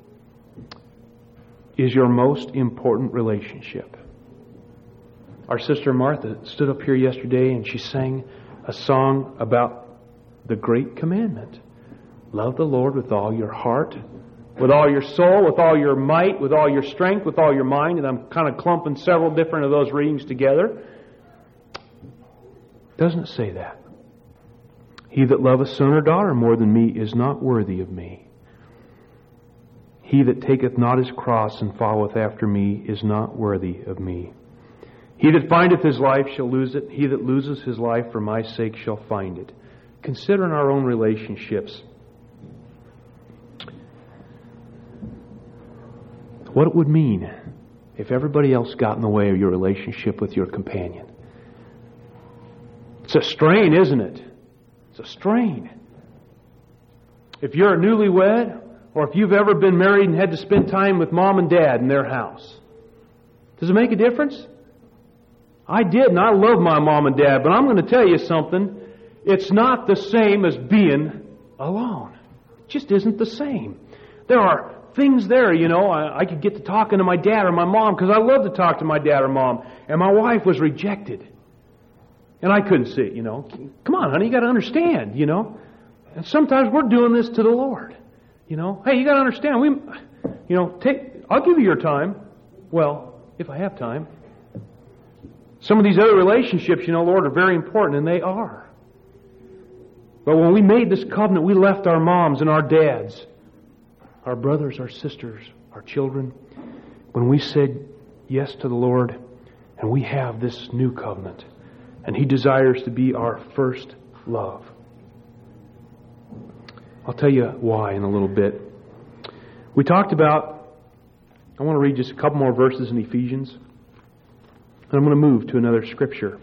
is your most important relationship. Our sister Martha stood up here yesterday and she sang a song about the great commandment. love the Lord with all your heart, with all your soul, with all your might, with all your strength, with all your mind. And I'm kind of clumping several different of those readings together. Doesn't it say that? He that loveth son or daughter more than me is not worthy of me. He that taketh not his cross and followeth after me is not worthy of me. He that findeth his life shall lose it. He that loses his life for my sake shall find it. Consider in our own relationships what it would mean if everybody else got in the way of your relationship with your companion. It's a strain, isn't it? It's a strain. If you're a newlywed, or if you've ever been married and had to spend time with mom and dad in their house, does it make a difference? I did, and I love my mom and dad, but I'm going to tell you something. It's not the same as being alone. It just isn't the same. There are things there, you know. I, I could get to talking to my dad or my mom because I love to talk to my dad or mom. And my wife was rejected. And I couldn't see it, you know. Come on, honey, you got to understand, you know. And sometimes we're doing this to the Lord. You know, hey, you got to understand. We, you know, take. I'll give you your time. Well, if I have time. Some of these other relationships, you know, Lord, are very important, and they are. But when we made this covenant, we left our moms and our dads, our brothers, our sisters, our children. When we said yes to the Lord, and we have this new covenant, and He desires to be our first love. I'll tell you why in a little bit. We talked about, I want to read just a couple more verses in Ephesians. And I'm going to move to another scripture.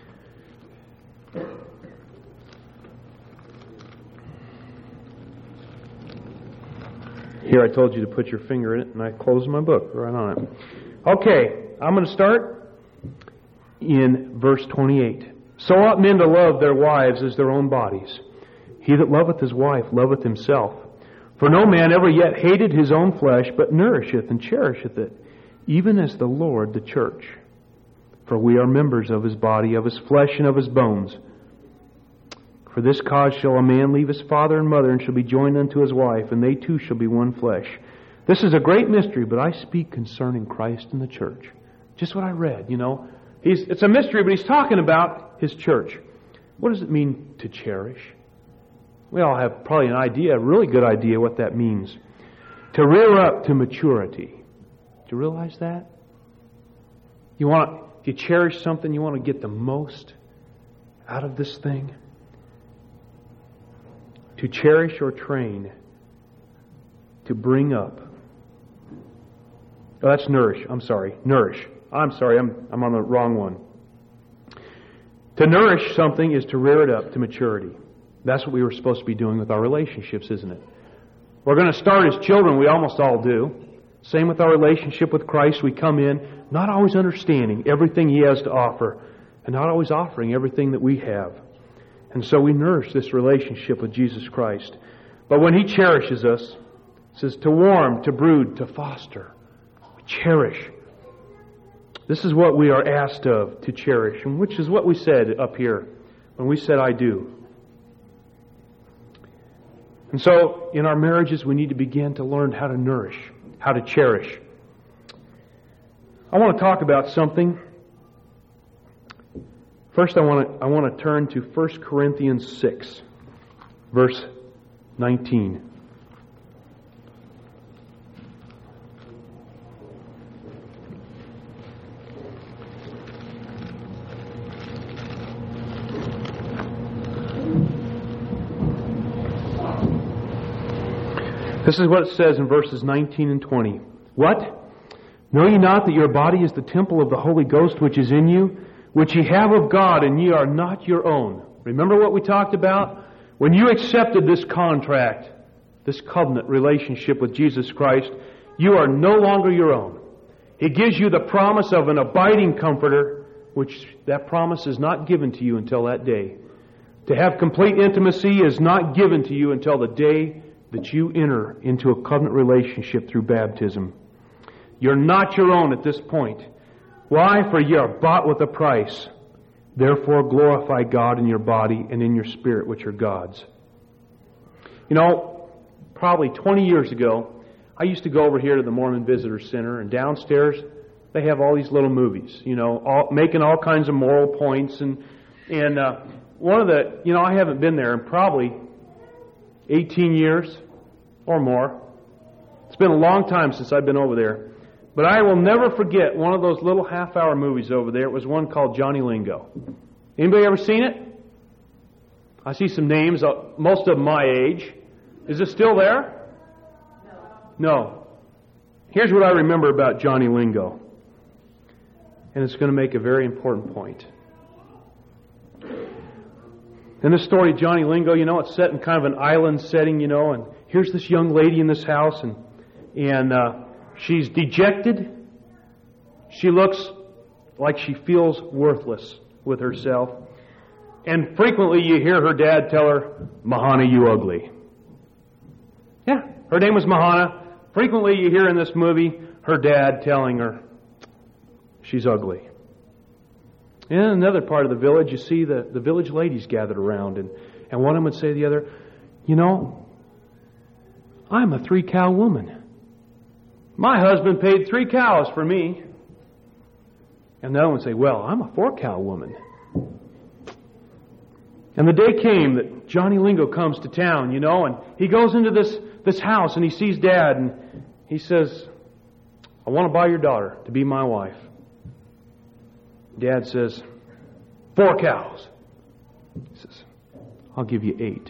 Here I told you to put your finger in it, and I closed my book right on it. Okay, I'm going to start in verse twenty-eight. So ought men to love their wives as their own bodies. He that loveth his wife loveth himself. For no man ever yet hated his own flesh, but nourisheth and cherisheth it, even as the Lord the church. For we are members of His body, of His flesh, and of His bones. For this cause shall a man leave his father and mother, and shall be joined unto his wife, and they two shall be one flesh. This is a great mystery, but I speak concerning Christ and the church. Just what I read, you know. He's, it's a mystery, but He's talking about His church. What does it mean to cherish? We all have probably an idea, a really good idea what that means. To rear up to maturity. Do you realize that? You want, if you cherish something, you want to get the most out of this thing. To cherish or train. To bring up. Oh, that's nourish. I'm sorry. Nourish. I'm sorry. I'm, I'm on the wrong one. To nourish something is to rear it up to maturity. That's what we were supposed to be doing with our relationships, isn't it? We're going to start as children. We almost all do. Same with our relationship with Christ. We come in not always understanding everything He has to offer and not always offering everything that we have. And so we nourish this relationship with Jesus Christ. But when He cherishes us, it says to warm, to brood, to foster. We cherish. This is what we are asked of, to cherish, and which is what we said up here when we said, I do. And so, in our marriages, we need to begin to learn how to nourish, how to cherish. I want to talk about something. First, I want to I want to turn to First Corinthians six, verse nineteen. This is what it says in verses nineteen and twenty. What? Know ye not that your body is the temple of the Holy Ghost which is in you, which ye have of God, and ye are not your own? Remember what we talked about? When you accepted this contract, this covenant relationship with Jesus Christ, you are no longer your own. He gives you the promise of an abiding comforter, which that promise is not given to you until that day. To have complete intimacy is not given to you until the day that you enter into a covenant relationship through baptism. You're not your own at this point. Why? For ye are bought with a price. Therefore glorify God in your body and in your spirit, which are God's. You know, probably twenty years ago, I used to go over here to the Mormon Visitor Center, and downstairs they have all these little movies, you know, all, making all kinds of moral points. And and uh, one of the, you know, I haven't been there in probably eighteen years or more. It's been a long time since I've been over there. But I will never forget one of those little half-hour movies over there. It was one called Johnny Lingo. Anybody ever seen it? I see some names, uh, most of them my age. Is it still there? No. Here's what I remember about Johnny Lingo. And it's going to make a very important point. In this story, Johnny Lingo, you know, it's set in kind of an island setting, you know, and here's this young lady in this house, and and uh, she's dejected. She looks like she feels worthless with herself. And frequently you hear her dad tell her, "Mahana, you ugly." Yeah, her name was Mahana. Frequently you hear in this movie her dad telling her she's ugly. In another part of the village, you see the, the village ladies gathered around, and, and one of them would say to the other, "You know, I'm a three-cow woman. My husband paid three cows for me." And the other one would say, "Well, I'm a four-cow woman." And the day came that Johnny Lingo comes to town, you know, and he goes into this, this house and he sees Dad, and he says, "I want to buy your daughter to be my wife." Dad says, "Four cows." He says, "I'll give you eight."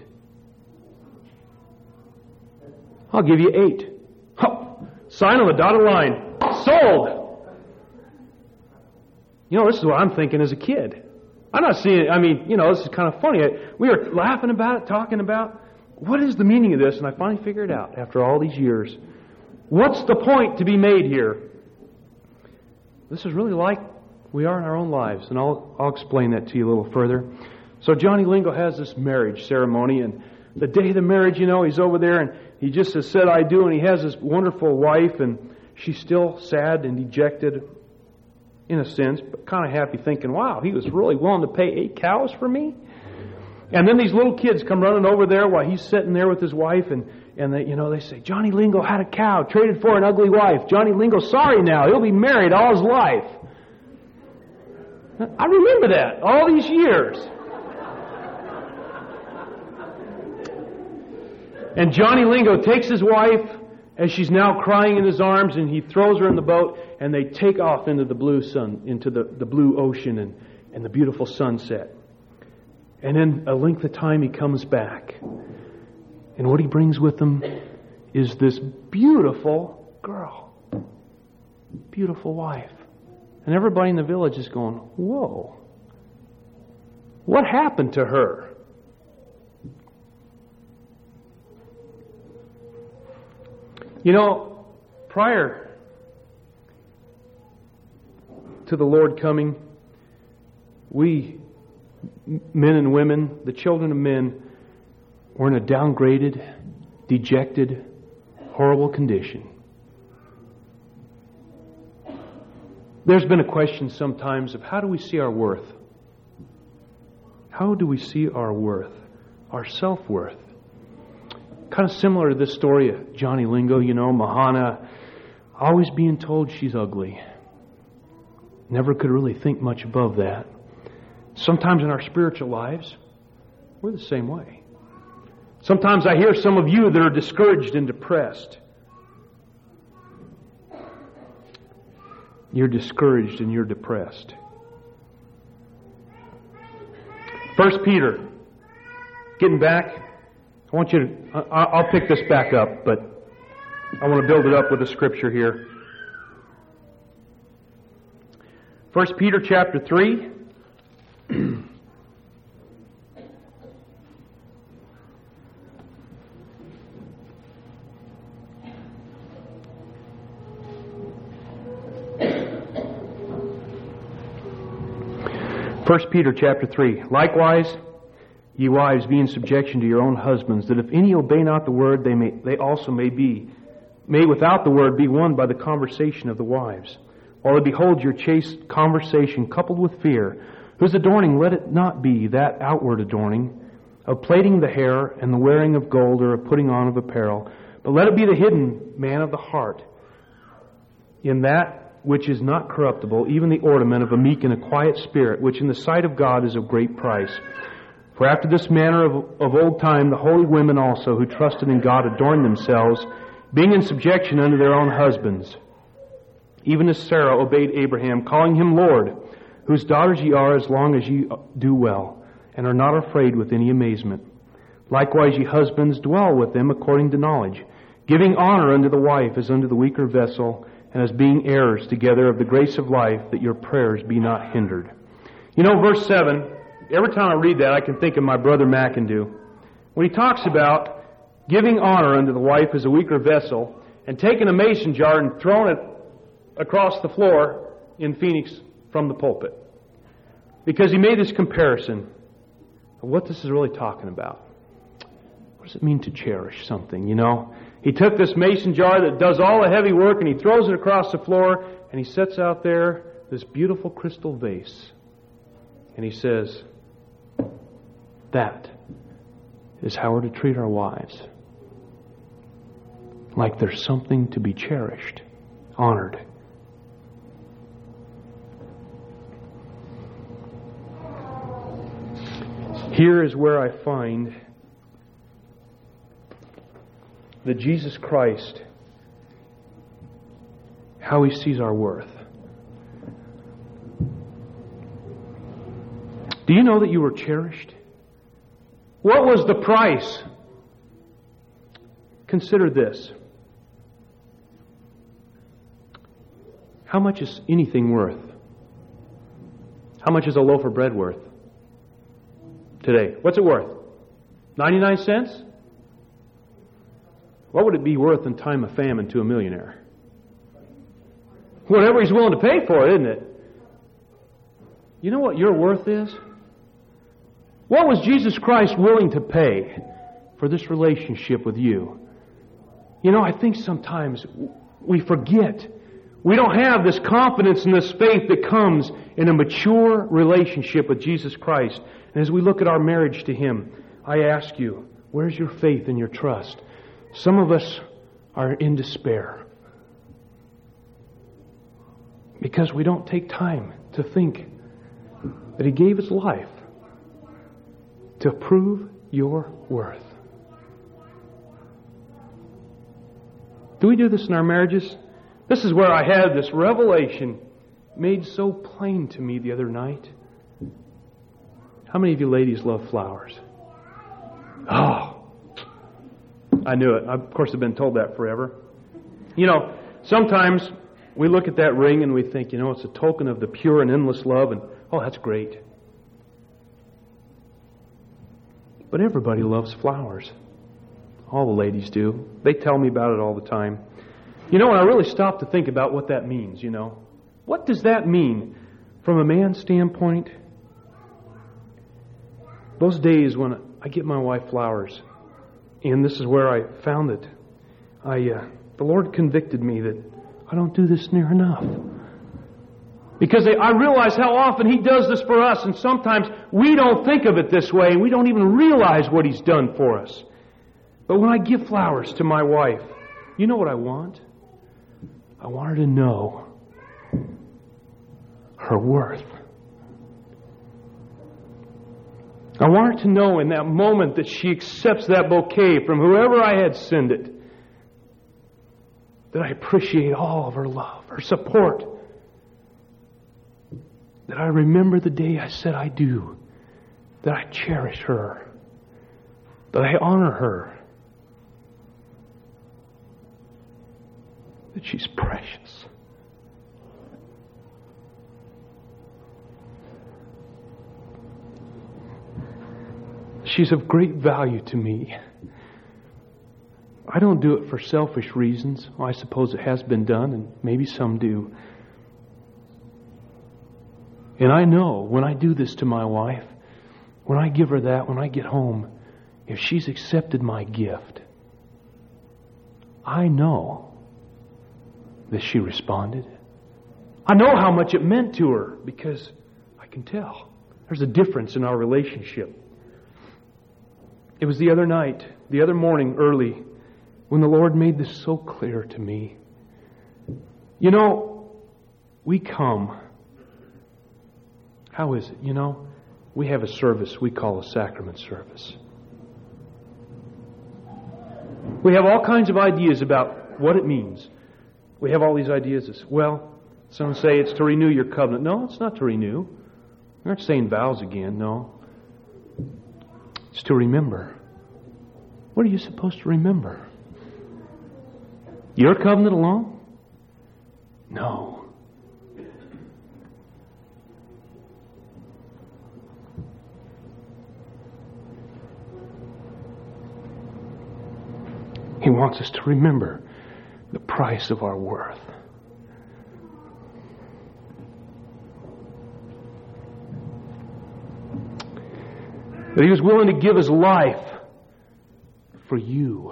"I'll give you eight." Oh, sign on the dotted line. Sold! You know, this is what I'm thinking as a kid. I'm not seeing it. I mean, you know, this is kind of funny. We were laughing about it, talking about what is the meaning of this, and I finally figured it out after all these years. What's the point to be made here? This is really like we are in our own lives, and I'll I'll explain that to you a little further. So Johnny Lingo has this marriage ceremony, and the day of the marriage, you know, he's over there, and he just has said, "I do," and he has this wonderful wife, and she's still sad and dejected, in a sense, but kind of happy, thinking, "Wow, he was really willing to pay eight cows for me?" And then these little kids come running over there while he's sitting there with his wife, and and they, you know, they say, "Johnny Lingo had a cow, traded for an ugly wife. Johnny Lingo, sorry now, he'll be married all his life." I remember that all these years. And Johnny Lingo takes his wife as she's now crying in his arms, and he throws her in the boat, and they take off into the blue sun, into the, the blue ocean and, and the beautiful sunset. And in a length of time he comes back. And what he brings with him is this beautiful girl. Beautiful wife. And everybody in the village is going, "Whoa. What happened to her?" You know, prior to the Lord coming, we, men and women, the children of men, were in a downgraded, dejected, horrible condition. There's been a question sometimes of how do we see our worth? How do we see our worth? Our self-worth? Kind of similar to this story of Johnny Lingo, you know, Mahana, always being told she's ugly. Never could really think much above that. Sometimes in our spiritual lives, we're the same way. Sometimes I hear some of you that are discouraged and depressed. You're discouraged and you're depressed. First Peter, getting back, I want you to, I'll pick this back up, but I want to build it up with a scripture here. First Peter chapter three. First Peter chapter three. Likewise, ye wives, be in subjection to your own husbands, that if any obey not the word, they may they also may be may without the word be won by the conversation of the wives. While they behold your chaste conversation coupled with fear, whose adorning let it not be that outward adorning of plaiting the hair and the wearing of gold or of putting on of apparel, but let it be the hidden man of the heart, in that which is not corruptible, even the ornament of a meek and a quiet spirit, which in the sight of God is of great price. For after this manner of, of old time, the holy women also, who trusted in God, adorned themselves, being in subjection unto their own husbands, even as Sarah obeyed Abraham, calling him Lord, whose daughters ye are, as long as ye do well, and are not afraid with any amazement. Likewise ye husbands, dwell with them according to knowledge, giving honor unto the wife as unto the weaker vessel, and as being heirs together of the grace of life, that your prayers be not hindered. You know, verse seven, every time I read that, I can think of my brother McIndoe. When he talks about giving honor unto the wife as a weaker vessel, and taking a mason jar and throwing it across the floor in Phoenix from the pulpit. Because he made this comparison of what this is really talking about. What does it mean to cherish something, you know? He took this mason jar that does all the heavy work and he throws it across the floor and he sets out there this beautiful crystal vase. And he says, that is how we're to treat our wives. Like there's something to be cherished, honored. Here is where I find that Jesus Christ, how He sees our worth. Do you know that you were cherished? What was the price? Consider this. How much is anything worth? How much is a loaf of bread worth today? What's it worth? ninety-nine cents? What would it be worth in time of famine to a millionaire? Whatever he's willing to pay for it, isn't it? You know what your worth is? What was Jesus Christ willing to pay for this relationship with you? You know, I think sometimes we forget. We don't have this confidence and this faith that comes in a mature relationship with Jesus Christ. And as we look at our marriage to Him, I ask you, where's your faith and your trust? Some of us are in despair because we don't take time to think that He gave His life to prove your worth. Do we do this in our marriages? This is where I had this revelation made so plain to me the other night. How many of you ladies love flowers? Oh, I knew it. Of course, I've been told that forever. You know, sometimes we look at that ring and we think, you know, it's a token of the pure and endless love, and oh, that's great. But everybody loves flowers. All the ladies do. They tell me about it all the time. You know, and I really stopped to think about what that means, you know. What does that mean from a man's standpoint? Those days when I get my wife flowers, and this is where I found it, I, uh, the Lord convicted me that I don't do this near enough. Because I realize how often He does this for us, and sometimes we don't think of it this way, and we don't even realize what He's done for us. But when I give flowers to my wife, you know what I want? I want her to know her worth. I want her to know in that moment that she accepts that bouquet from whoever I had sent it, that I appreciate all of her love, her support, that I remember the day I said I do, that I cherish her, that I honor her, that she's precious. She's of great value to me. I don't do it for selfish reasons. Well, I suppose it has been done, and maybe some do. And I know when I do this to my wife, when I give her that, when I get home, if she's accepted my gift, I know that she responded. I know how much it meant to her because I can tell. There's a difference in our relationship. It was the other night, the other morning early, when the Lord made this so clear to me. You know, we come. How is it? You know, we have a service we call a sacrament service. We have all kinds of ideas about what it means. We have all these ideas. As, well, some say it's to renew your covenant. No, it's not to renew. We're not saying vows again, no. It's to remember. What are you supposed to remember? Your covenant alone? No. He wants us to remember the price of our worth. That He was willing to give His life for you.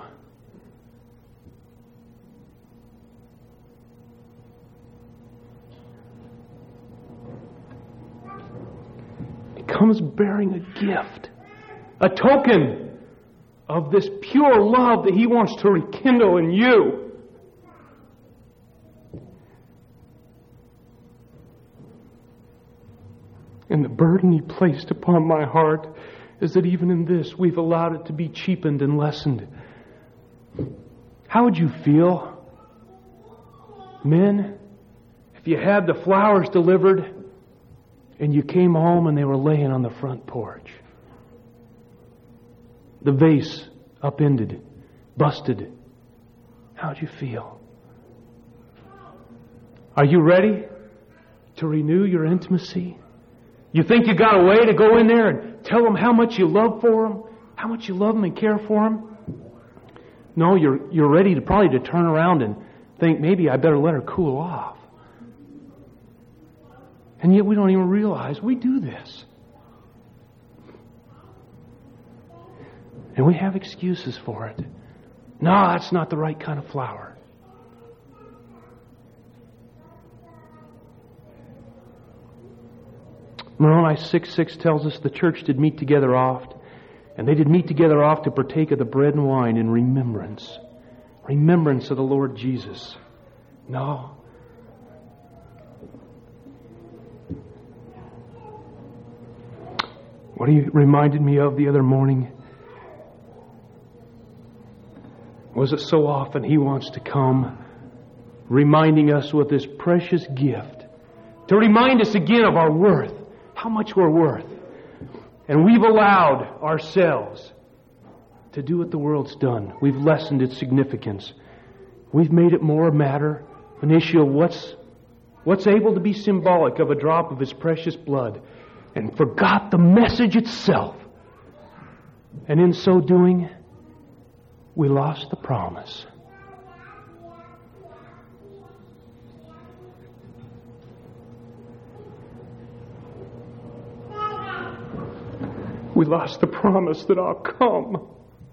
He comes bearing a gift, a token of this pure love that He wants to rekindle in you. And the burden He placed upon my heart is that even in this, we've allowed it to be cheapened and lessened. How would you feel, men, if you had the flowers delivered and you came home and they were laying on the front porch? The vase upended, busted. How'd you feel? Are you ready to renew your intimacy? You think you got a way to go in there and tell them how much you love for them, how much you love them and care for them? No, you're you're ready to probably to turn around and think, maybe I better let her cool off. And yet we don't even realize we do this. And we have excuses for it. No, that's not the right kind of flower. Moroni six six tells us the church did meet together oft, and they did meet together oft to partake of the bread and wine in remembrance. Remembrance of the Lord Jesus. No. What He reminded me of the other morning was that so often He wants to come reminding us with this precious gift, to remind us again of our worth, how much we're worth. And we've allowed ourselves to do what the world's done. We've lessened its significance. We've made it more a matter, an issue of what's, what's able to be symbolic of a drop of His precious blood, and forgot the message itself. And in so doing, we lost the promise. We lost the promise that I'll come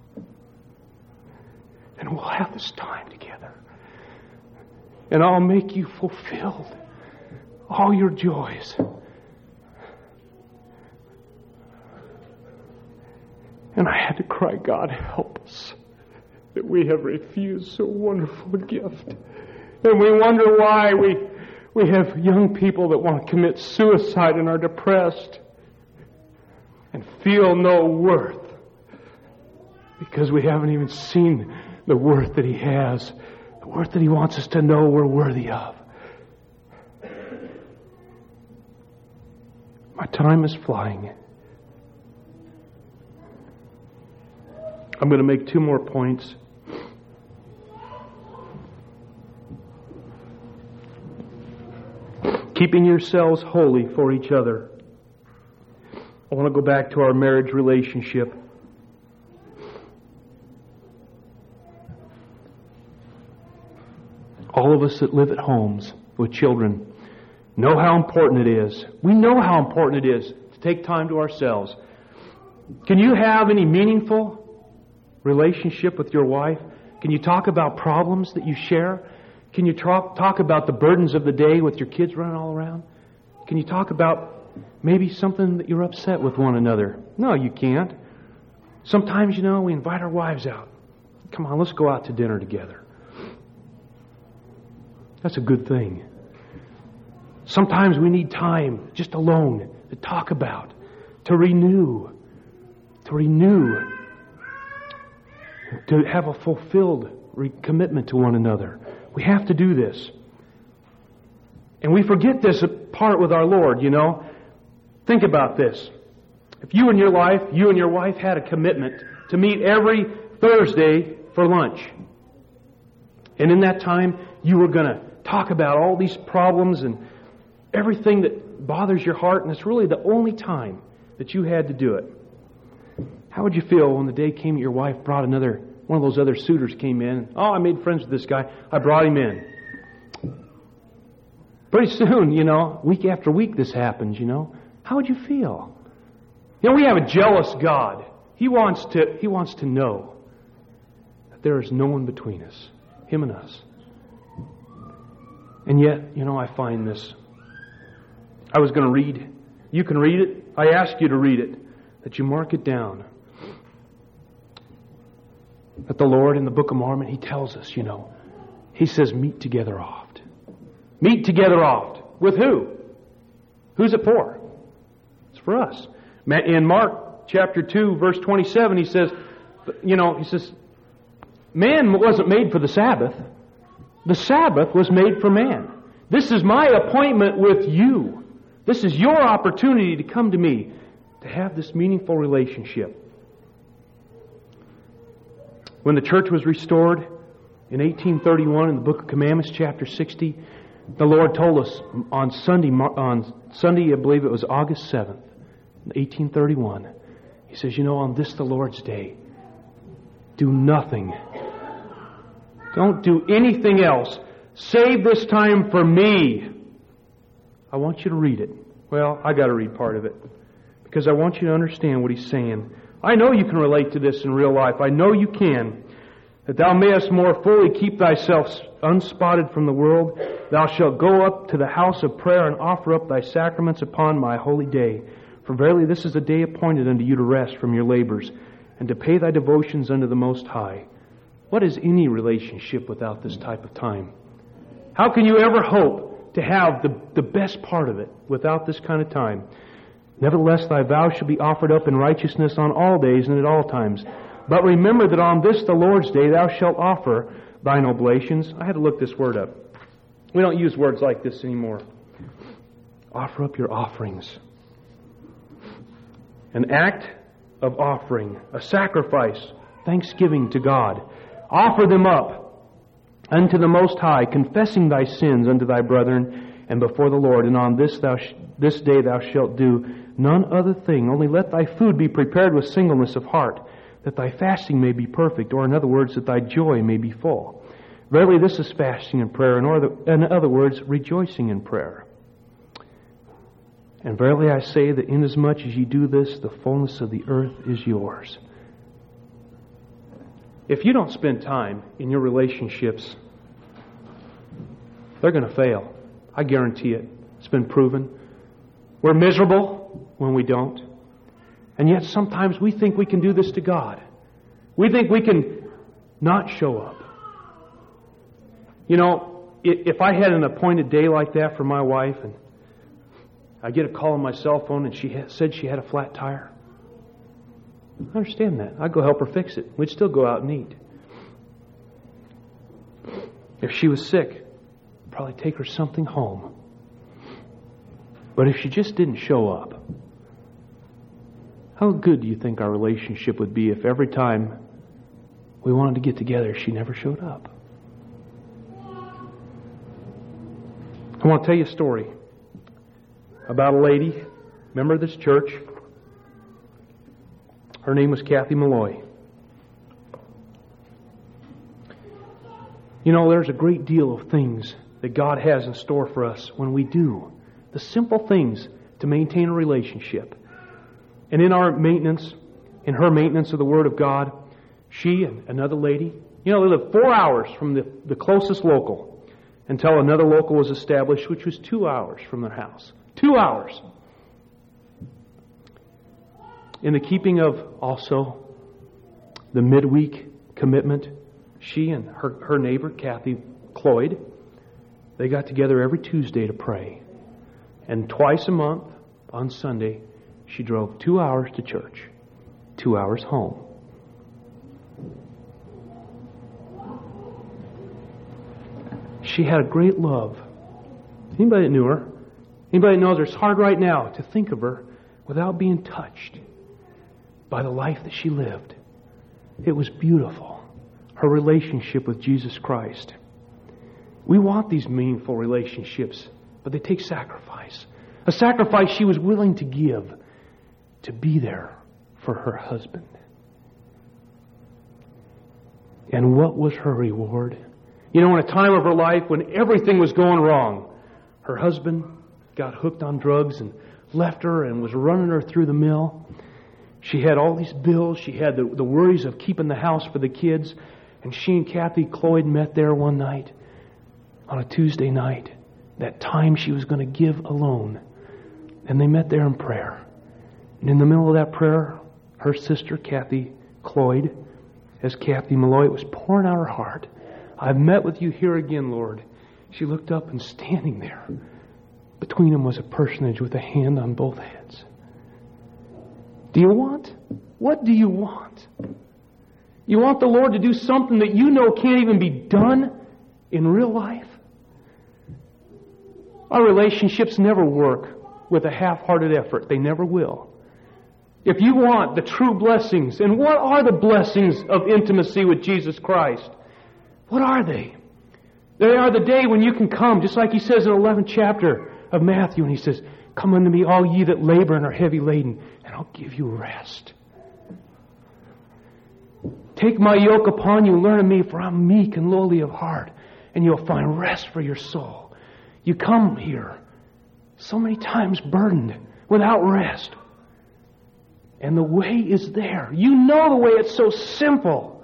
and we'll have this time together. And I'll make you fulfilled, all your joys. And I had to cry, God, help us, that we have refused so wonderful a gift. And we wonder why we, we have young people that want to commit suicide and are depressed and feel no worth, because we haven't even seen the worth that He has, the worth that He wants us to know we're worthy of. My time is flying. I'm going to make two more points. Keeping yourselves holy for each other. I want to go back to our marriage relationship. All of us that live at homes with children know how important it is. We know how important it is to take time to ourselves. Can you have any meaningful relationship with your wife? Can you talk about problems that you share? Can you talk, talk about the burdens of the day with your kids running all around? Can you talk about maybe something that you're upset with one another? No, you can't. Sometimes, you know, we invite our wives out. Come on, let's go out to dinner together. That's a good thing. Sometimes we need time just alone to talk about, to renew, to renew, to have a fulfilled re- commitment to one another. We have to do this. And we forget this part with our Lord, you know. Think about this. If you and your life, you and your wife had a commitment to meet every Thursday for lunch. And in that time, you were going to talk about all these problems and everything that bothers your heart, and it's really the only time that you had to do it. How would you feel when the day came that your wife brought another, one of those other suitors came in? Oh, I made friends with this guy. I brought him in. Pretty soon, you know, week after week this happens, you know. How would you feel? You know, we have a jealous God. He wants to, He wants to know that there is no one between us, Him and us. And yet, you know, I find this. I was going to read. You can read it. I ask you to read it. That you mark it down. That the Lord in the Book of Mormon, He tells us, you know, He says, meet together oft. Meet together oft. With who? Who's it for? It's for us. In Mark chapter two, verse twenty-seven, He says, you know, He says, man wasn't made for the Sabbath. The Sabbath was made for man. This is my appointment with you. This is your opportunity to come to me, to have this meaningful relationship. When the church was restored in eighteen thirty-one, in the Book of Commandments, chapter sixty, the Lord told us on Sunday, on Sunday, I believe it was August seventh, eighteen thirty-one, He says, you know, on this the Lord's day, do nothing. Don't do anything else. Save this time for me. I want you to read it. Well, I got to read part of it because I want you to understand what He's saying. I know you can relate to this in real life. I know you can. That thou mayest more fully keep thyself unspotted from the world, thou shalt go up to the house of prayer and offer up thy sacraments upon my holy day. For verily this is a day appointed unto you to rest from your labors, and to pay thy devotions unto the Most High. What is any relationship without this type of time? How can you ever hope to have the, the best part of it without this kind of time? Nevertheless, thy vows shall be offered up in righteousness on all days and at all times. But remember that on this the Lord's day thou shalt offer thine oblations. I had to look this word up. We don't use words like this anymore. Offer up your offerings. An act of offering, a sacrifice, thanksgiving to God. Offer them up unto the Most High, confessing thy sins unto thy brethren and before the Lord. And on this thou sh- this day thou shalt do none other thing. Only let thy food be prepared with singleness of heart, that thy fasting may be perfect, or in other words, that thy joy may be full. Verily this is fasting and prayer, in other, in other words, rejoicing in prayer. And verily I say that inasmuch as ye do this, the fullness of the earth is yours. If you don't spend time in your relationships, they're going to fail. I guarantee it. It's been proven. We're miserable when we don't. And yet sometimes we think we can do this to God. We think we can not show up. You know, if I had an appointed day like that for my wife, and I get a call on my cell phone and she said she had a flat tire, I understand that. I'd go help her fix it. We'd still go out and eat. If she was sick, I'd probably take her something home. But if she just didn't show up, how good do you think our relationship would be if every time we wanted to get together, she never showed up? I want to tell you a story about a lady, member of this church. Her name was Kathy Malloy. You know, there's a great deal of things that God has in store for us when we do the simple things to maintain a relationship. And in our maintenance, in her maintenance of the Word of God, she and another lady, you know, they lived four hours from the, the closest local until another local was established, which was two hours from their house. Two hours. In the keeping of also the midweek commitment, she and her, her neighbor, Kathy Cloyd, they got together every Tuesday to pray. And twice a month, on Sunday, she drove two hours to church, two hours home. She had a great love. Anybody that knew her, anybody that knows her, it's hard right now to think of her without being touched by the life that she lived. It was beautiful. Her relationship with Jesus Christ. We want these meaningful relationships, but they take sacrifice. A sacrifice she was willing to give to be there for her husband. And what was her reward? You know, in a time of her life when everything was going wrong, her husband got hooked on drugs and left her and was running her through the mill. She had all these bills. She had the, the worries of keeping the house for the kids. And she and Kathy Cloyd met there one night, on a Tuesday night, that time she was going to give alone. And they met there in prayer. And in the middle of that prayer, her sister, Kathy Cloyd, as Kathy Malloy was pouring out her heart, I've met with you here again, Lord. She looked up, and standing there between them was a personage with a hand on both heads. Do you want? What do you want? You want the Lord to do something that you know can't even be done in real life? Our relationships never work with a half-hearted effort. They never will. If you want the true blessings, and what are the blessings of intimacy with Jesus Christ? What are they? They are the day when you can come, just like He says in the eleventh chapter of Matthew, and He says, come unto me, all ye that labor and are heavy laden, and I'll give you rest. Take my yoke upon you, learn of me, for I'm meek and lowly of heart, and you'll find rest for your soul. You come here so many times burdened, without rest. And the way is there. You know the way, it's so simple.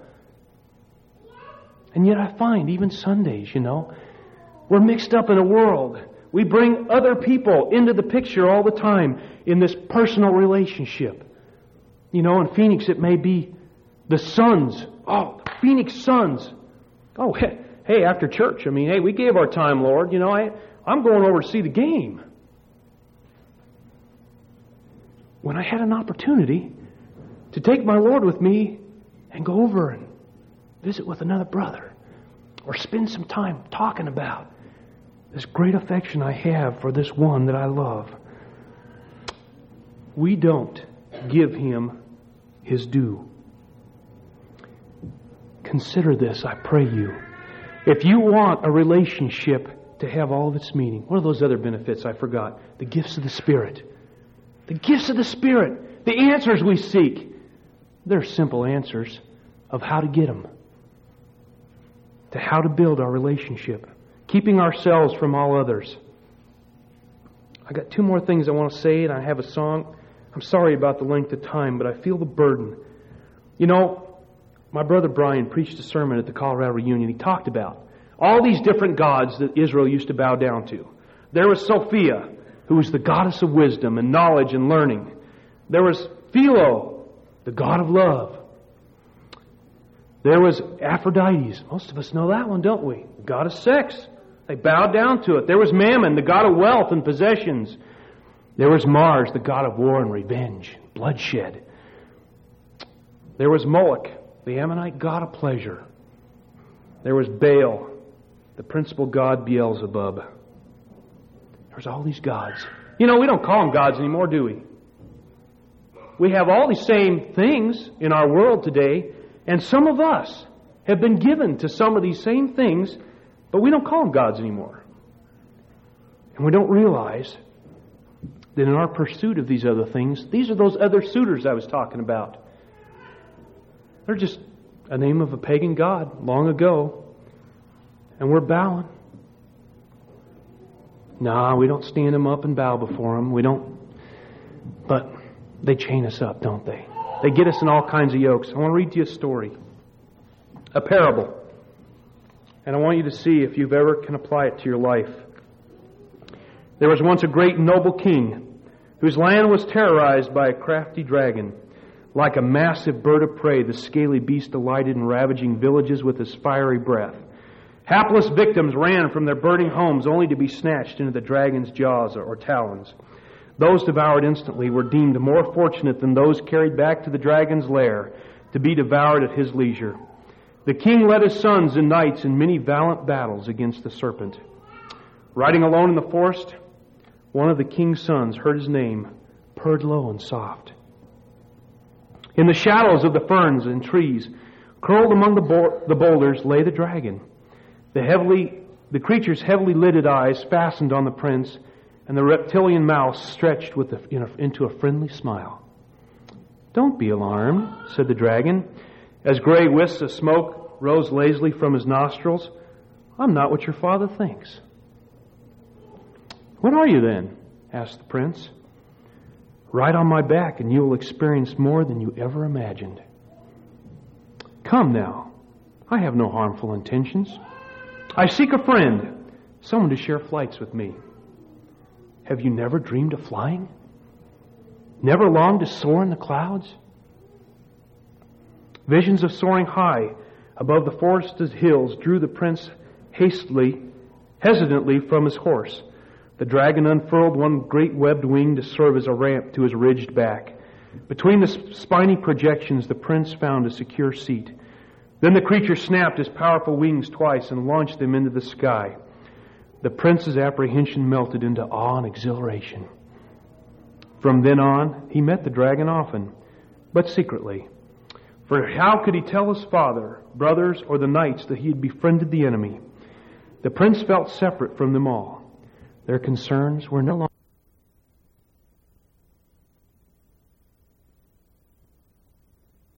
And yet I find, even Sundays, you know, we're mixed up in a world. We bring other people into the picture all the time in this personal relationship. You know, in Phoenix it may be the Suns. Oh, the Phoenix Suns. Oh, hey, hey, after church, I mean, hey, we gave our time, Lord. You know, I, I'm going over to see the game. When I had an opportunity to take my Lord with me and go over and visit with another brother, or spend some time talking about this great affection I have for this one that I love, we don't give Him His due. Consider this, I pray you. If you want a relationship to have all of its meaning, what are those other benefits I forgot? The gifts of the Spirit. The gifts of the Spirit. The answers we seek. They're simple answers of how to get them. To how to build our relationship. Keeping ourselves from all others. I got two more things I want to say, and I have a song. I'm sorry about the length of time, but I feel the burden. You know, my brother Brian preached a sermon at the Colorado Reunion. He talked about all these different gods that Israel used to bow down to. There was Sophia, who was the goddess of wisdom and knowledge and learning. There was Philo, the god of love. There was Aphrodite. Most of us know that one, don't we? The god of sex. They bowed down to it. There was Mammon, the god of wealth and possessions. There was Mars, the god of war and revenge, bloodshed. There was Moloch, the Ammonite god of pleasure. There was Baal, the principal god Beelzebub. There's all these gods. You know, we don't call them gods anymore, do we? We have all these same things in our world today, and some of us have been given to some of these same things, but we don't call them gods anymore. And we don't realize that in our pursuit of these other things, these are those other suitors I was talking about. They're just a name of a pagan god long ago, and we're bowing. Nah, we don't stand them up and bow before them. We don't. But they chain us up, don't they? They get us in all kinds of yokes. I want to read to you a story. A parable. And I want you to see if you've ever can apply it to your life. There was once a great noble king whose land was terrorized by a crafty dragon. Like a massive bird of prey, the scaly beast delighted in ravaging villages with his fiery breath. Hapless victims ran from their burning homes only to be snatched into the dragon's jaws or talons. Those devoured instantly were deemed more fortunate than those carried back to the dragon's lair to be devoured at his leisure. The king led his sons and knights in many valiant battles against the serpent. Riding alone in the forest, one of the king's sons heard his name, purred low and soft. In the shadows of the ferns and trees, curled among the, bo- the boulders, lay the dragon. The heavily, the creature's heavily lidded eyes fastened on the prince, and the reptilian mouth stretched with a, in a, into a friendly smile. "Don't be alarmed," said the dragon, as gray wisps of smoke rose lazily from his nostrils. "I'm not what your father thinks." "What are you then?" asked the prince. "Ride on my back, and you will experience more than you ever imagined." "Come now, I have no harmful intentions. I seek a friend, someone to share flights with me. Have you never dreamed of flying? Never longed to soar in the clouds?" Visions of soaring high above the forested hills drew the prince hastily, hesitantly from his horse. The dragon unfurled one great webbed wing to serve as a ramp to his ridged back. Between the spiny projections, the prince found a secure seat. Then the creature snapped his powerful wings twice and launched them into the sky. The prince's apprehension melted into awe and exhilaration. From then on, he met the dragon often, but secretly. For how could he tell his father, brothers, or the knights that he had befriended the enemy? The prince felt separate from them all. Their concerns were no longer